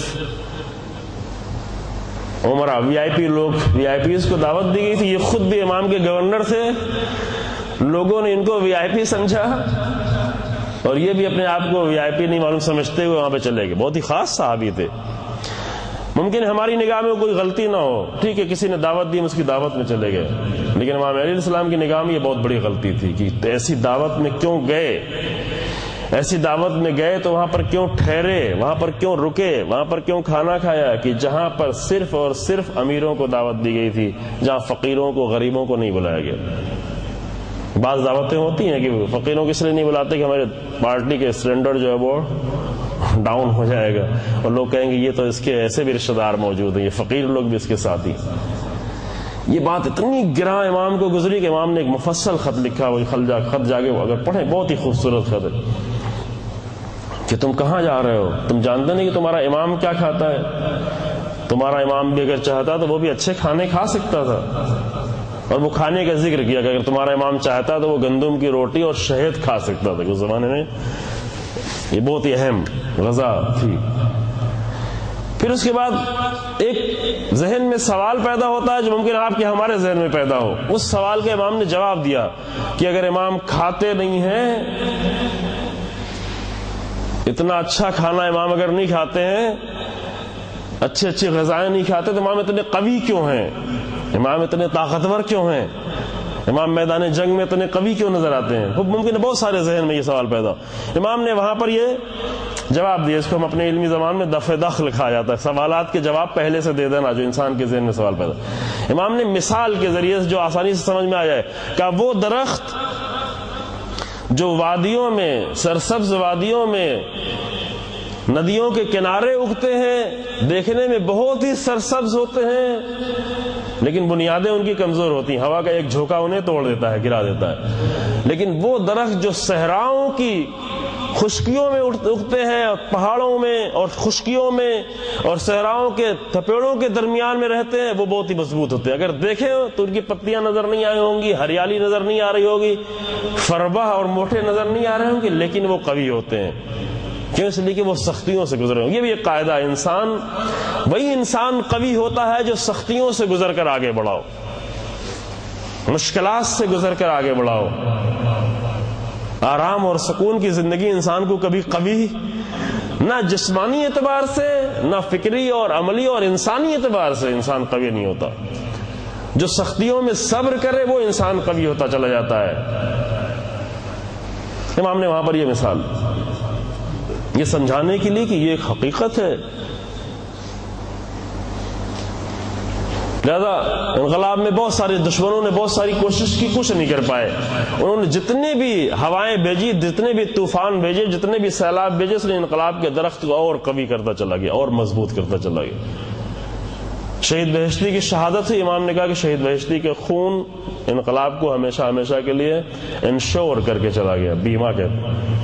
عمرہ وی آئی پی لوگ وی آئی پیز کو دعوت دی گئی تھی. یہ خود بھی امام کے گورنر تھے, لوگوں نے ان کو وی آئی پی سمجھا اور یہ بھی اپنے آپ کو وی آئی پی نہیں معلوم سمجھتے ہوئے وہاں پہ چلے گئے. بہت ہی خاص صحابی تھے. ممکن ہماری نگاہ میں کوئی غلطی نہ ہو, ٹھیک ہے, کسی نے دعوت دی اس کی دعوت میں چلے گئے, لیکن امام علیہ السلام کی نگاہ میں یہ بہت بڑی غلطی تھی کہ ایسی دعوت میں کیوں گئے, ایسی دعوت میں گئے تو وہاں پر کیوں ٹھہرے, وہاں پر کیوں رکے, وہاں پر کیوں کھانا کھایا, کہ جہاں پر صرف اور صرف امیروں کو دعوت دی گئی تھی, جہاں فقیروں کو غریبوں کو نہیں بلایا گیا. بعض دعوتیں ہوتی ہیں کہ فقیروں کو اس لیے نہیں بلاتے کہ ہمارے پارٹی کے اسٹینڈرڈ جو ہے وہ ڈاؤن ہو جائے گا, اور لوگ کہیں گے یہ تو اس کے ایسے بھی رشتہ دار موجود ہیں, یہ فقیر لوگ بھی اس کے ساتھی. یہ بات اتنی گراں امام کو گزری کہ امام نے ایک مفصل خط لکھا, وہ خط جا کے اگر پڑھیں بہت ہی خوبصورت خط ہے, کہ تم کہاں جا رہے ہو, تم جانتے نہیں کہ تمہارا امام کیا کھاتا ہے. تمہارا امام بھی اگر چاہتا تو وہ بھی اچھے کھانے کھا سکتا تھا, اور وہ کھانے کا ذکر کیا کہ اگر تمہارا امام چاہتا تو وہ گندم کی روٹی اور شہد کھا سکتا تھا. اس زمانے میں یہ بہت ہی اہم غذا تھی. پھر اس کے بعد ایک ذہن میں سوال پیدا ہوتا ہے جو ممکن آپ کے ہمارے ذہن میں پیدا ہو. اس سوال کا امام نے جواب دیا کہ اگر امام کھاتے نہیں ہیں, اتنا اچھا کھانا امام اگر نہیں کھاتے ہیں, اچھے اچھی غذائیں نہیں کھاتے, تو امام اتنے قوی کیوں ہیں, امام اتنے طاقتور کیوں ہیں, امام میدان جنگ میں اتنے قوی کیوں نظر آتے ہیں. ممکن ہے بہت سارے ذہن میں یہ سوال پیدا. امام نے وہاں پر یہ جواب دیا, اس کو ہم اپنے علمی زبان میں دفع دخل کہا جاتا ہے, سوالات کے جواب پہلے سے دے دینا جو انسان کے ذہن میں سوال پیدا. امام نے مثال کے ذریعے سے جو آسانی سے سمجھ میں آ جائے, کہ وہ درخت جو وادیوں میں, سرسبز وادیوں میں, ندیوں کے کنارے اگتے ہیں, دیکھنے میں بہت ہی سرسبز ہوتے ہیں, لیکن بنیادیں ان کی کمزور ہوتی ہیں, ہوا کا ایک جھونکا انہیں توڑ دیتا ہے, گرا دیتا ہے. لیکن وہ درخت جو صحراؤں کی خشکیوں میں اگتے ہیں, اور پہاڑوں میں اور خشکیوں میں اور صحراؤں کے تھپیڑوں کے درمیان میں رہتے ہیں, وہ بہت ہی مضبوط ہوتے ہیں. اگر دیکھیں تو ان کی پتیاں نظر نہیں آئی ہوں گی, ہریالی نظر نہیں آ رہی ہوگی, فربہ اور موٹے نظر نہیں آ رہے ہوں گے, لیکن وہ قوی ہوتے ہیں. کیوں؟ اس لیے کہ وہ سختیوں سے گزرے ہوں. یہ بھی ایک قاعدہ, انسان وہی انسان قوی ہوتا ہے جو سختیوں سے گزر کر آگے بڑھاؤ, مشکلات سے گزر کر آگے بڑھاؤ. آرام اور سکون کی زندگی انسان کو کبھی قوی نہ جسمانی اعتبار سے, نہ فکری اور عملی اور انسانی اعتبار سے انسان قوی نہیں ہوتا. جو سختیوں میں صبر کرے وہ انسان قوی ہوتا چلا جاتا ہے. امام نے وہاں پر یہ مثال یہ سمجھانے کے لیے کہ یہ ایک حقیقت ہے. لہذا انقلاب میں بہت سارے دشمنوں نے بہت ساری کوشش کی, کچھ نہیں کر پائے. انہوں نے جتنے بھی ہوائیں بھیجی, جتنے بھی طوفان بھیجے, جتنے بھی سیلاب بھیجے, اس نے انقلاب کے درخت کو اور قوی کرتا چلا گیا, اور مضبوط کرتا چلا گیا. شہید بہشتی کی شہادت سے امام نے کہا کہ شہید بہشتی کے خون انقلاب کو ہمیشہ ہمیشہ کے لیے انشور کر کے چلا گیا, بیمہ کے.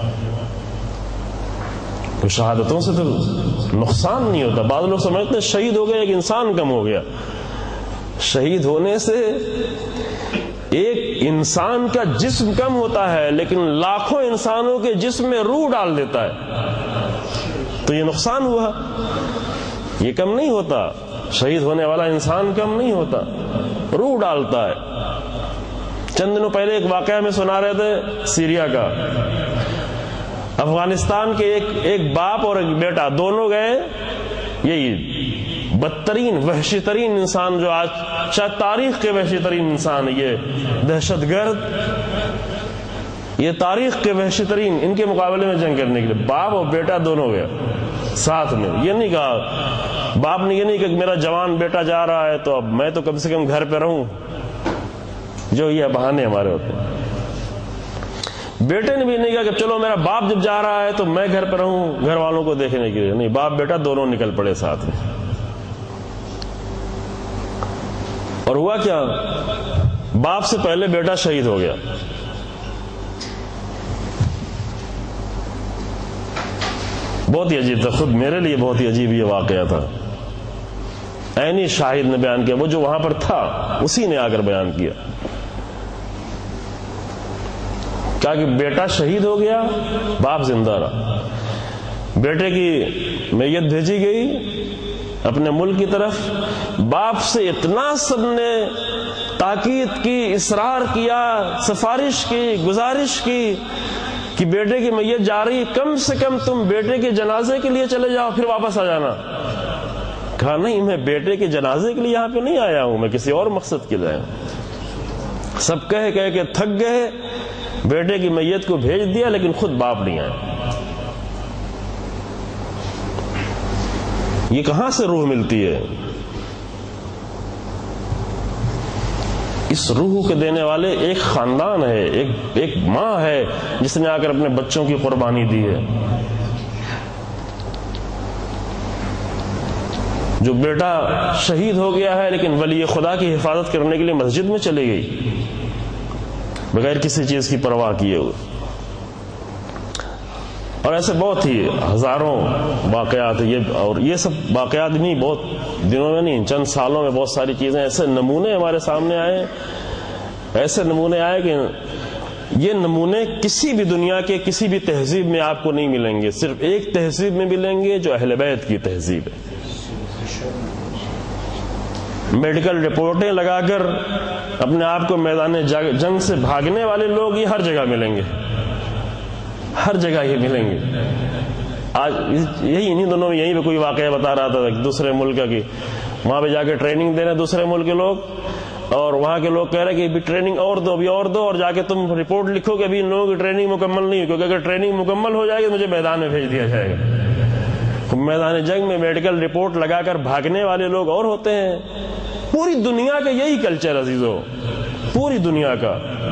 تو شہادتوں سے تو نقصان نہیں ہوتا. بعض لوگ سمجھتے ہیں شہید ہو گیا ایک انسان کم ہو گیا. شہید ہونے سے ایک انسان کا جسم کم ہوتا ہے, لیکن لاکھوں انسانوں کے جسم میں روح ڈال دیتا ہے, تو یہ نقصان ہوا. یہ کم نہیں ہوتا, شہید ہونے والا انسان کم نہیں ہوتا, روح ڈالتا ہے. چند دنوں پہلے ایک واقعہ میں سنا رہے تھے سیریا کا. افغانستان کے ایک باپ اور ایک بیٹا دونوں گئے, یہی بدترین وحشی ترین انسان جو آج شاید تاریخ کے وحشی ترین انسان ہے, یہ دہشت گرد, یہ تاریخ کے وحشی ترین, ان کے مقابلے میں جنگ کرنے کے لیے باپ اور بیٹا دونوں گئے ساتھ میں. یہ نہیں کہا باپ نے, یہ نہیں کہ میرا جوان بیٹا جا رہا ہے تو اب میں تو کم سے کم گھر پہ رہوں, جو یہ بہانے ہمارے ہوتے ہیں. بیٹے نے بھی نہیں کہا کہ چلو میرا باپ جب جا رہا ہے تو میں گھر پہ رہوں گھر والوں کو دیکھنے کے لیے. نہیں, باپ بیٹا دونوں نکل پڑے ساتھ میں. اور ہوا کیا, باپ سے پہلے بیٹا شہید ہو گیا. بہت ہی عجیب تھا, خود میرے لیے بہت ہی عجیب یہ واقعہ تھا. عینی شاہد نے بیان کیا, وہ جو وہاں پر تھا اسی نے آ کر بیان کیا. کہا کہ بیٹا شہید ہو گیا, باپ زندہ رہا. بیٹے کی میت بھیجی گئی اپنے ملک کی طرف، باپ سے اتنا سب نے تاکید کی، اصرار کیا، سفارش کی، گزارش کی کہ بیٹے کی میت جا رہی، کم سے کم تم بیٹے کے جنازے کے لیے چلے جاؤ پھر واپس آ جانا۔ کہا نہیں، میں بیٹے کے جنازے کے لیے یہاں پہ نہیں آیا ہوں، میں کسی اور مقصد کے لیے آیا ہوں۔ سب کہہ کے تھک گئے، بیٹے کی میت کو بھیج دیا، لیکن خود باپ نہیں آیا۔ یہ کہاں سے روح ملتی ہے؟ اس روح کے دینے والے ایک خاندان ہے، ایک ماں ہے جس نے آ کر اپنے بچوں کی قربانی دی ہے۔ جو بیٹا شہید ہو گیا ہے لیکن ولی خدا کی حفاظت کرنے کے لیے مسجد میں چلی گئی بغیر کسی چیز کی پرواہ کیے ہوئے۔ اور ایسے بہت ہی ہزاروں واقعات ہیں، اور یہ سب واقعات نہیں، بہت دنوں میں نہیں، چند سالوں میں بہت ساری چیزیں، ایسے نمونے ہمارے سامنے آئے، ایسے نمونے آئے کہ یہ نمونے کسی بھی دنیا کے کسی بھی تہذیب میں آپ کو نہیں ملیں گے، صرف ایک تہذیب میں ملیں گے جو اہل بیت کی تہذیب ہے۔ میڈیکل رپورٹیں لگا کر اپنے آپ کو میدان جنگ سے بھاگنے والے لوگ یہ ہر جگہ ملیں گے، ہر جگہ یہ ملیں گے۔ آج یہی انہی دنوں میں یہیں پہ کوئی واقعہ بتا رہا تھا دوسرے ملک کا، کہ وہاں پہ جا کے ٹریننگ دے رہے ہیں دوسرے ملک کے لوگ، اور وہاں کے لوگ کہہ رہے ہیں کہ ابھی ٹریننگ اور دو، ابھی اور دو، اور جا کے تم رپورٹ لکھو کہ ابھی ان لوگوں کی ٹریننگ مکمل نہیں ہوئی، کیونکہ اگر ٹریننگ مکمل ہو جائے گی تو مجھے میدان میں بھیج دیا جائے گا۔ میدان جنگ میں میڈیکل رپورٹ لگا کر بھاگنے والے لوگ اور ہوتے ہیں۔ پوری دنیا کا یہی کلچر عزیزو، پوری دنیا کا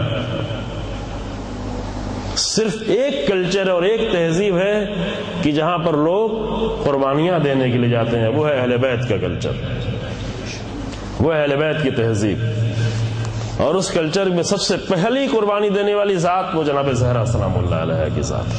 صرف ایک کلچر اور ایک تہذیب ہے کہ جہاں پر لوگ قربانیاں دینے کے لیے جاتے ہیں، وہ ہے اہل بیت کا کلچر، وہ ہے اہل بیت کی تہذیب۔ اور اس کلچر میں سب سے پہلی قربانی دینے والی ذات وہ جناب زہرا سلام اللہ علیہ کی ذات۔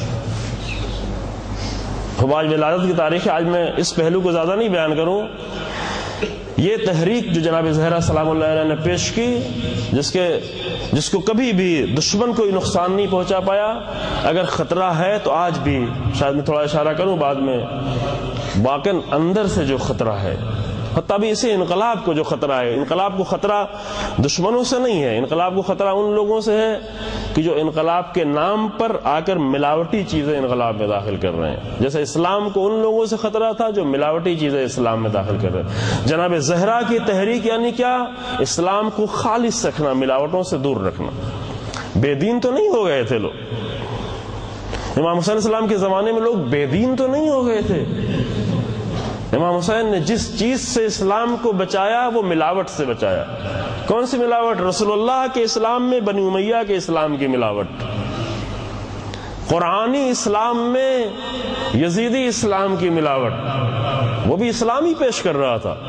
خباز ولادت کی تاریخ ہے، آج میں اس پہلو کو زیادہ نہیں بیان کروں۔ یہ تحریک جو جناب زہرا سلام اللہ علیہ نے پیش کی، جس کو کبھی بھی دشمن کوئی نقصان نہیں پہنچا پایا، اگر خطرہ ہے تو آج بھی، شاید میں تھوڑا اشارہ کروں بعد میں، واقعاً اندر سے جو خطرہ ہے، حتیٰ بھی اسے انقلاب کو جو خطرہ ہے، انقلاب کو خطرہ دشمنوں سے نہیں ہے، انقلاب کو خطرہ ان لوگوں سے ہے کہ جو انقلاب کے نام پر آ کر ملاوٹی چیزیں انقلاب میں داخل کر رہے ہیں، جیسے اسلام کو ان لوگوں سے خطرہ تھا جو ملاوٹی چیزیں اسلام میں داخل کر رہے ہیں۔ جناب زہرا کی تحریک یعنی کیا؟ اسلام کو خالص رکھنا، ملاوٹوں سے دور رکھنا۔ بے دین تو نہیں ہو گئے تھے لوگ، امام حسین السلام کے زمانے میں لوگ بے دین تو نہیں ہو گئے تھے۔ امام حسین نے جس چیز سے اسلام کو بچایا وہ ملاوٹ سے بچایا۔ کون سی ملاوٹ؟ رسول اللہ کے اسلام میں بنی امیہ کے اسلام کی ملاوٹ، قرآنی اسلام میں یزیدی اسلام کی ملاوٹ، وہ بھی اسلام ہی پیش کر رہا تھا،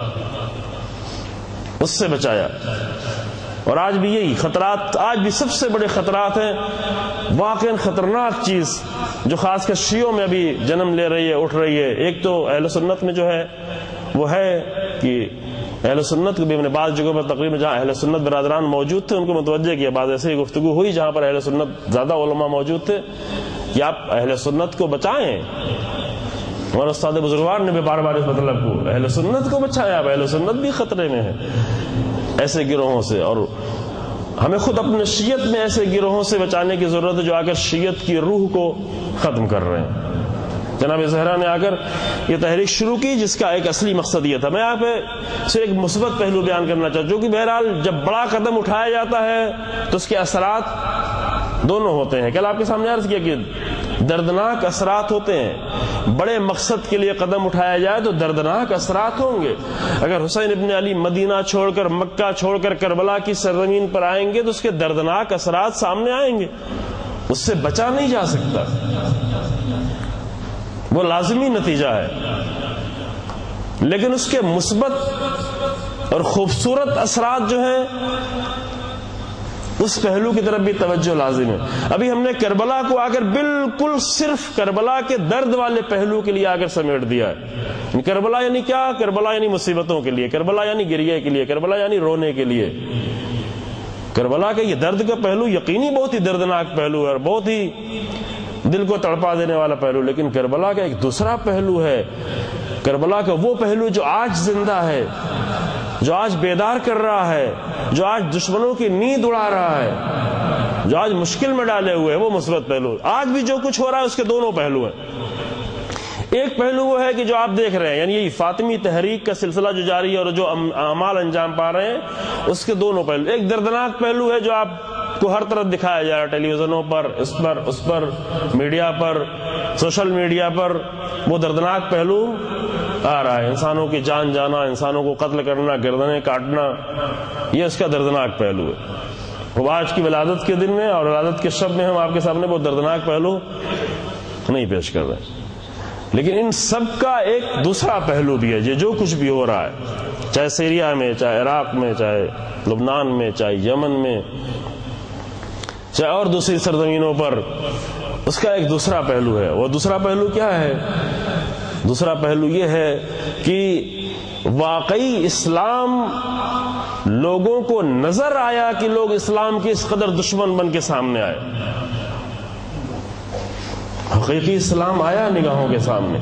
اس سے بچایا۔ اور آج بھی یہی خطرات، آج بھی سب سے بڑے خطرات ہیں، واقعاً خطرناک چیز جو خاص کر شیعوں میں ابھی جنم لے رہی ہے، اٹھ رہی ہے۔ ایک تو اہل سنت میں جو ہے وہ ہے کہ اہل سنت کو بھی ہم نے بعض جگہوں پر تقریباً جہاں اہل سنت برادران موجود تھے ان کو متوجہ کیا، بعض ایسے ہی گفتگو ہوئی جہاں پر اہل سنت زیادہ علماء موجود تھے، کہ آپ اہل سنت کو بچائیں۔ ہمارے استاد بزرگوار نے بھی بار بار اس مطلب کو، اہل سنت کو بچائیں، آپ اہل سنت بھی خطرے میں ہے ایسے گروہوں سے، اور ہمیں خود اپنے شیعت میں ایسے گروہوں سے بچانے کی ضرورت ہے جو آ کر شیعت کی روح کو ختم کر رہے ہیں۔ جناب زہرا نے آ کر یہ تحریک شروع کی جس کا ایک اصلی مقصد یہ تھا۔ میں یہاں پہ صرف ایک مثبت پہلو بیان کرنا چاہتا ہوں کہ بہرحال جب بڑا قدم اٹھایا جاتا ہے تو اس کے اثرات دونوں ہوتے ہیں۔ کل آپ کے سامنے عرض کیا کہ دردناک اثرات ہوتے ہیں، بڑے مقصد کے لیے قدم اٹھایا جائے تو دردناک اثرات ہوں گے۔ اگر حسین ابن علی مدینہ چھوڑ کر، مکہ چھوڑ کر کربلا کی سرزمین پر آئیں گے تو اس کے دردناک اثرات سامنے آئیں گے، اس سے بچا نہیں جا سکتا، وہ لازمی نتیجہ ہے۔ لیکن اس کے مثبت اور خوبصورت اثرات جو ہیں اس پہلو کی طرف بھی توجہ لازم ہے۔ ابھی ہم نے کربلا کو آ کر بالکل صرف کربلا کے درد والے پہلو کے لیے آ کر سمیٹ دیا ہے۔ کربلا یعنی کیا؟ کربلا یعنی مصیبتوں کے لیے، کربلا یعنی گریے کے لیے، کربلا یعنی رونے کے لیے۔ کربلا کا یہ درد کا پہلو یقینی بہت ہی دردناک پہلو ہے اور بہت ہی دل کو تڑپا دینے والا پہلو، لیکن کربلا کا ایک دوسرا پہلو ہے. کربلا کا وہ پہلو جو آج زندہ ہے، جو آج بیدار کر رہا ہے، جو آج دشمنوں کی نیند اڑا رہا ہے، جو آج مشکل میں ڈالے ہوئے ہے، وہ مثبت پہلو. آج بھی جو کچھ ہو رہا ہے اس کے دونوں پہلو ہیں. ایک پہلو وہ ہے کہ جو آپ دیکھ رہے ہیں، یعنی یہ فاطمی تحریک کا سلسلہ جو جاری ہے اور جو اعمال انجام پا رہے ہیں، اس کے دونوں پہلو. ایک دردناک پہلو ہے جو آپ کو ہر طرف دکھایا جا رہا ہے، ٹیلی ویژنوں پر، اس پر میڈیا پر، سوشل میڈیا پر. وہ دردناک پہلو آ رہا ہے، انسانوں کی جان جانا، انسانوں کو قتل کرنا، گردنیں کاٹنا، یہ اس کا دردناک پہلو ہے. وہ آج کی ولادت کے دن میں اور ولادت کے شب میں ہم آپ کے سامنے وہ دردناک پہلو نہیں پیش کر رہے. لیکن ان سب کا ایک دوسرا پہلو بھی ہے. یہ جو کچھ بھی ہو رہا ہے، چاہے سیریا میں، چاہے عراق میں، چاہے لبنان میں، چاہے یمن میں، چاہے اور دوسری سرزمینوں پر، اس کا ایک دوسرا پہلو ہے. وہ دوسرا پہلو کیا ہے؟ دوسرا پہلو یہ ہے کہ واقعی اسلام لوگوں کو نظر آیا کہ لوگ اسلام کے اس قدر دشمن بن کے سامنے آئے. حقیقی اسلام آیا نگاہوں کے سامنے.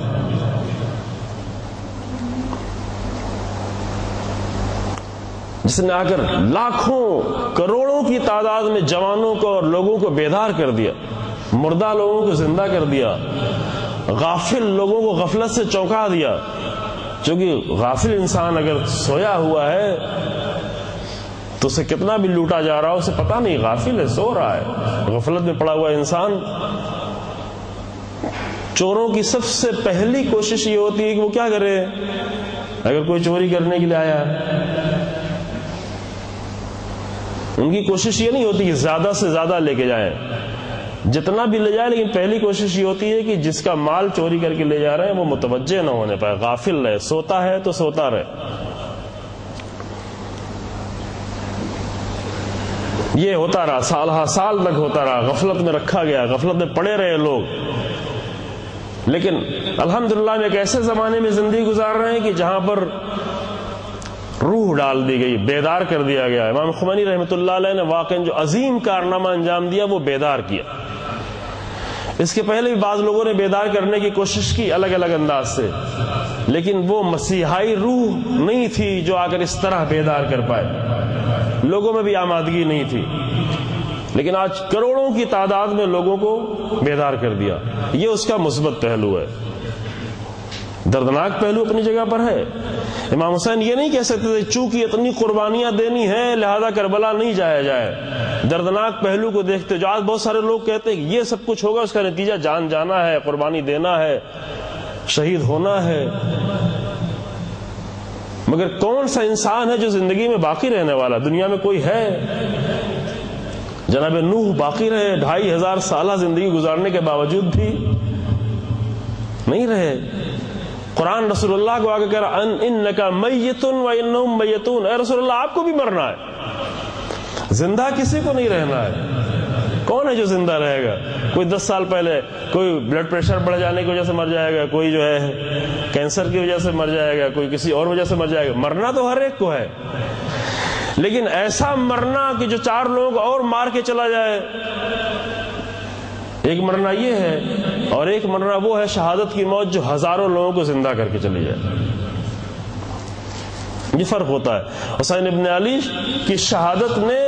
جس نے آ کر لاکھوں کروڑوں کی تعداد میں جوانوں کو اور لوگوں کو بیدار کر دیا، مردہ لوگوں کو زندہ کر دیا، غافل لوگوں کو غفلت سے چونکا دیا. چونکہ غافل انسان اگر سویا ہوا ہے تو اسے کتنا بھی لوٹا جا رہا ہو اسے پتہ نہیں، غافل ہے، سو رہا ہے. غفلت میں پڑا ہوا انسان، چوروں کی سب سے پہلی کوشش یہ ہوتی ہے کہ وہ کیا کرے. اگر کوئی چوری کرنے کے لیے آیا، ان کی کوشش یہ نہیں ہوتی کہ زیادہ سے زیادہ لے کے جائیں، جتنا بھی لے جائے، لیکن پہلی کوشش یہ ہوتی ہے کہ جس کا مال چوری کر کے لے جا رہے ہیں وہ متوجہ نہ ہونے پائے، غافل رہے. سوتا ہے تو سوتا رہے. یہ ہوتا رہا، سال ہا سال تک ہوتا رہا، غفلت میں رکھا گیا، غفلت میں پڑے رہے لوگ. لیکن الحمدللہ ہم ایک ایسے زمانے میں زندگی گزار رہے ہیں کہ جہاں پر روح ڈال دی گئی، بیدار کر دیا گیا. امام خمینی رحمۃ اللہ علیہ نے واقعی جو عظیم کارنامہ انجام دیا وہ بیدار کیا. اس کے پہلے بھی بعض لوگوں نے بیدار کرنے کی کوشش کی الگ الگ انداز سے، لیکن وہ مسیحائی روح نہیں تھی جو آ کر اس طرح بیدار کر پائے. لوگوں میں بھی آمادگی نہیں تھی، لیکن آج کروڑوں کی تعداد میں لوگوں کو بیدار کر دیا. یہ اس کا مثبت پہلو ہے. دردناک پہلو اپنی جگہ پر ہے. امام حسین یہ نہیں کہہ سکتے تھے چونکہ اتنی قربانیاں دینی ہیں لہذا کربلا نہیں جایا جائے. دردناک پہلو کو دیکھتے جو آج بہت سارے لوگ کہتے ہیں کہ یہ سب کچھ ہوگا، اس کا نتیجہ جان جانا ہے، قربانی دینا ہے، شہید ہونا ہے. مگر کون سا انسان ہے جو زندگی میں باقی رہنے والا؟ دنیا میں کوئی ہے؟ جناب نوح باقی رہے، 2500 سالہ زندگی گزارنے کے باوجود بھی نہیں رہے. قرآن رسول اللہ کو آگے کہہ رہا انک میت و انہم میتون. اے رسول اللہ آپ کو بھی مرنا ہے، زندہ کسی کو نہیں رہنا ہے. کون ہے جو زندہ رہے گا؟ کوئی 10 سال پہلے کوئی بلڈ پریشر بڑھ جانے کی وجہ سے مر جائے گا، کوئی جو ہے کینسر کی وجہ سے مر جائے گا، کوئی کسی اور وجہ سے مر جائے گا. مرنا تو ہر ایک کو ہے، لیکن ایسا مرنا کہ جو 4 لوگوں اور مار کے چلا جائے. ایک مرنا یہ ہے، اور ایک مرنا وہ ہے شہادت کی موت جو ہزاروں لوگوں کو زندہ کر کے چلی جائے. یہ فرق ہوتا ہے. حسین ابن علی کی شہادت نے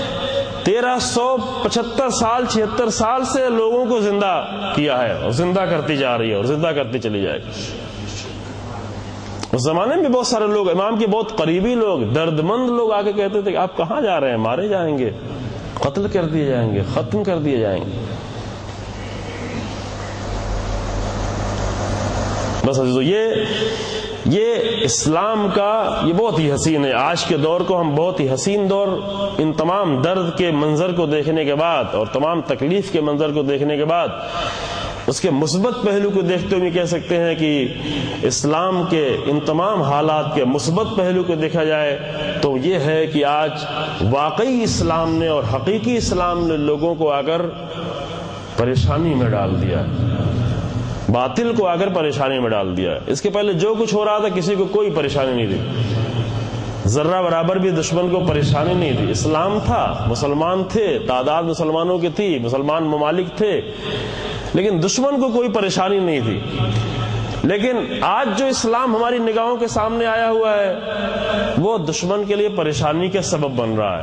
1375 سال 76 سال سے لوگوں کو زندہ کیا ہے، اور زندہ کرتی جا رہی ہے اور زندہ کرتی چلی جائے گی. اس زمانے میں بہت سارے لوگ، امام کے بہت قریبی لوگ، درد مند لوگ آ کے کہتے تھے کہ آپ کہاں جا رہے ہیں؟ مارے جائیں گے، قتل کر دیے جائیں گے، ختم کر دیے جائیں گے. بس عزیزو، یہ اسلام کا یہ بہت ہی حسین ہے. آج کے دور کو ہم بہت ہی حسین دور، ان تمام درد کے منظر کو دیکھنے کے بعد اور تمام تکلیف کے منظر کو دیکھنے کے بعد اس کے مثبت پہلو کو دیکھتے ہوئے کہہ سکتے ہیں کہ اسلام کے ان تمام حالات کے مثبت پہلو کو دیکھا جائے تو یہ ہے کہ آج واقعی اسلام نے اور حقیقی اسلام نے لوگوں کو آ کر پریشانی میں ڈال دیا، باطل کو آ کر پریشانی میں ڈال دیا. اس کے پہلے جو کچھ ہو رہا تھا کسی کو کوئی پریشانی نہیں تھی، ذرہ برابر بھی دشمن کو پریشانی نہیں تھی. اسلام تھا، مسلمان تھے، تعداد مسلمانوں کی تھی، مسلمان ممالک تھے، لیکن دشمن کو کوئی پریشانی نہیں تھی. لیکن آج جو اسلام ہماری نگاہوں کے سامنے آیا ہوا ہے وہ دشمن کے لیے پریشانی کا سبب بن رہا ہے.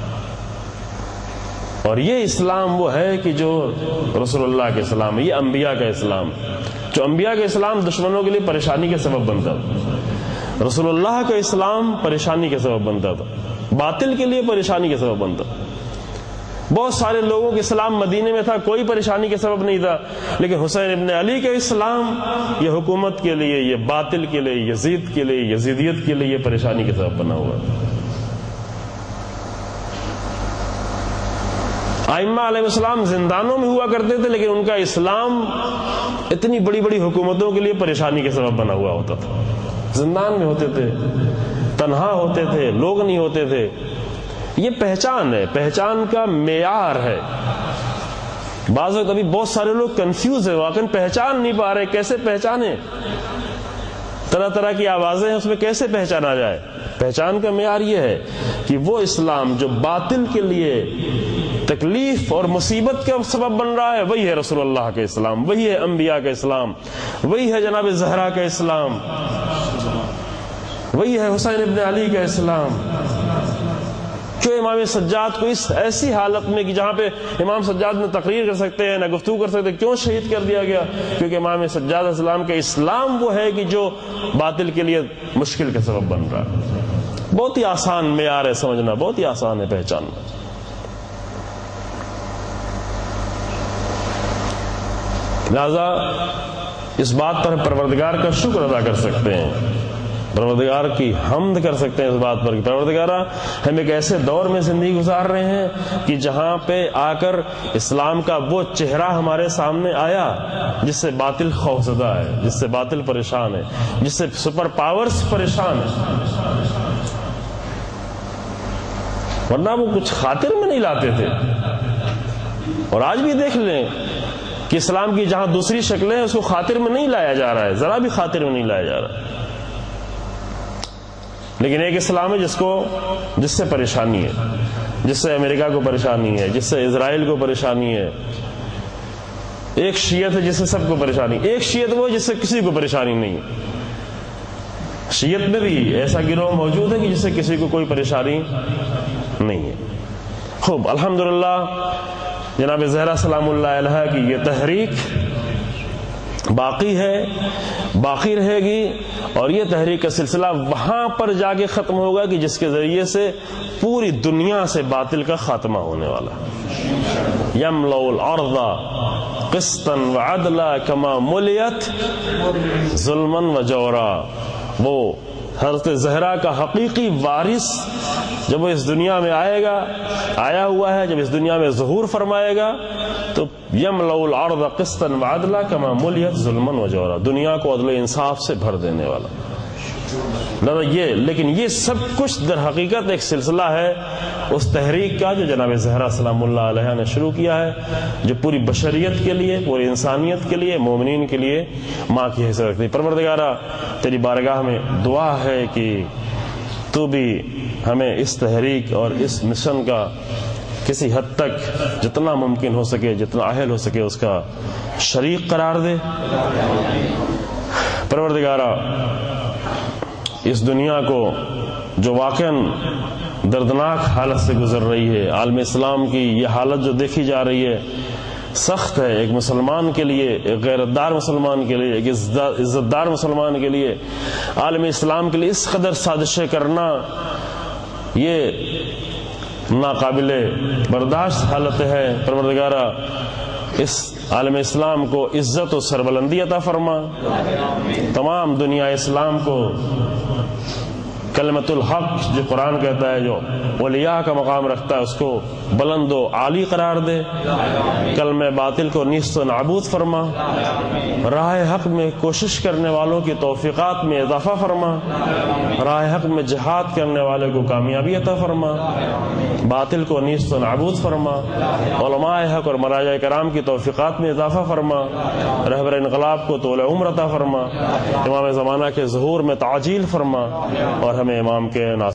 اور یہ اسلام وہ ہے کہ جو رسول اللہ کے اسلام ہے, یہ انبیاء کا اسلام. جو انبیاء کا اسلام دشمنوں کے لیے پریشانی کا سبب بنتا تھا, رسول اللہ کا اسلام پریشانی کا سبب بنتا تھا, باطل کے لیے پریشانی کا سبب بنتا. بہت سارے لوگوں کے اسلام مدینے میں تھا, کوئی پریشانی کا سبب نہیں تھا, لیکن حسین ابن علی کا اسلام یہ حکومت کے لیے, یہ باطل کے لیے, یزید کے لیے, یزیدیت کے لیے یہ پریشانی کا سبب بنا ہوا ہے. ائمہ علیہ السلام زندانوں میں ہوا کرتے تھے, لیکن ان کا اسلام اتنی بڑی بڑی حکومتوں کے لیے پریشانی کا سبب بنا ہوا ہوتا تھا. زندان میں ہوتے تھے, تنہا ہوتے تھے, لوگ نہیں ہوتے تھے. یہ پہچان ہے, پہچان کا معیار ہے. بعض وقت ابھی بہت سارے لوگ کنفیوز ہیں, واقعی پہچان نہیں پا رہے, کیسے پہچانے؟ طرح طرح کی آوازیں ہیں, اس میں کیسے پہچانا جائے؟ پہچان کا معیار یہ ہے کہ وہ اسلام جو باطل کے لیے تکلیف اور مصیبت کا سبب بن رہا ہے وہی ہے رسول اللہ کا اسلام, وہی ہے انبیاء کا اسلام, وہی ہے جناب زہرا کا اسلام, وہی ہے حسین ابن علی کا اسلام. کیوں امام سجاد کو اس ایسی حالت میں کہ جہاں پہ امام سجاد نہ تقریر کر سکتے ہیں نہ گفتگو کر سکتے, کیوں شہید کر دیا گیا؟ کیونکہ امام سجاد اسلام کا اسلام وہ ہے کہ جو باطل کے لیے مشکل کا سبب بن رہا ہے. بہت ہی آسان معیار ہے سمجھنا, بہت ہی آسان ہے پہچاننا. لہذا اس بات پر پروردگار کا شکر ادا کر سکتے ہیں, پروردگار کی حمد کر سکتے ہیں اس بات پر کہ پروردگارہ ہم ایک ایسے دور میں زندگی گزار رہے ہیں کہ جہاں پہ آ کر اسلام کا وہ چہرہ ہمارے سامنے آیا جس سے باطل خوفزدہ ہے, جس سے باطل پریشان ہے, جس سے سپر پاورز پریشان ہے. ورنہ وہ کچھ خاطر میں نہیں لاتے تھے. اور آج بھی دیکھ لیں کہ اسلام کی جہاں دوسری شکلیں ہیں اس کو خاطر میں نہیں لایا جا رہا ہے, ذرا بھی خاطر میں نہیں لایا جا رہا. لیکن ایک اسلام ہے جس سے پریشانی ہے, جس سے امریکہ کو پریشانی ہے, جس سے اسرائیل کو پریشانی ہے. ایک شیعت ہے جس سے سب کو پریشانی, ایک شیعت وہ جس سے کسی کو پریشانی نہیں ہے. شیعت میں بھی ایسا گروہ موجود ہے کہ جس سے کسی کو کوئی پریشانی نہیں ہے. خوب, الحمدللہ جناب زہرا سلام اللہ علیہ کی یہ تحریک باقی ہے, باقی رہے گی, اور یہ تحریک کا سلسلہ وہاں پر جا کے ختم ہوگا کہ جس کے ذریعے سے پوری دنیا سے باطل کا خاتمہ ہونے والا. یملؤ الارض قسطا وعدلا کما ملیت ظلما وجورا. وہ حضرت زہرا کا حقیقی وارث جب وہ اس دنیا میں آئے گا, آیا ہوا ہے, جب اس دنیا میں ظہور فرمائے گا تو یملؤ الارض قسطا وعدلا کما ملیت ظلما وجورا, دنیا کو عدل و انصاف سے بھر دینے والا. لیکن یہ سب کچھ در حقیقت ایک سلسلہ ہے اس تحریک کا جو جناب زہرا سلام اللہ علیہ نے شروع کیا ہے, جو پوری بشریت کے لیے, پوری انسانیت کے لیے, مومنین کے لیے ماں کی حیثیت رکھتی. پروردگارہ تیری بارگاہ میں دعا ہے کہ تو بھی ہمیں اس تحریک اور اس مشن کا کسی حد تک جتنا ممکن ہو سکے, جتنا اہل ہو سکے اس کا شریک قرار دے. پروردگارہ اس دنیا کو جو واقعاً دردناک حالت سے گزر رہی ہے, عالم اسلام کی یہ حالت جو دیکھی جا رہی ہے سخت ہے, ایک مسلمان کے لیے, ایک غیرتدار مسلمان کے لیے, ایک عزتدار مسلمان کے لیے, عالم اسلام کے لیے اس قدر سازشیں کرنا یہ ناقابل برداشت حالت ہے. پروردگارہ اس عالم اسلام کو عزت و سربلندی عطا فرما, تمام دنیا اسلام کو کلمت الحق جو قرآن کہتا ہے, جو اولیاء کا مقام رکھتا ہے, اس کو بلند و عالی قرار دے. کلمہ باطل کو نیست و نابود فرما, راہ حق میں کوشش کرنے والوں کی توفیقات میں اضافہ فرما, راہ حق میں جہاد کرنے والے کو کامیابی عطا فرما, باطل کو نیست و نابود فرما, علماء حق اور مراجع کرام کی توفیقات میں اضافہ فرما, رہبر انقلاب کو طول عمر عطا فرما, امام زمانہ کے ظہور میں تعجیل فرما, اور ہمیں امام کے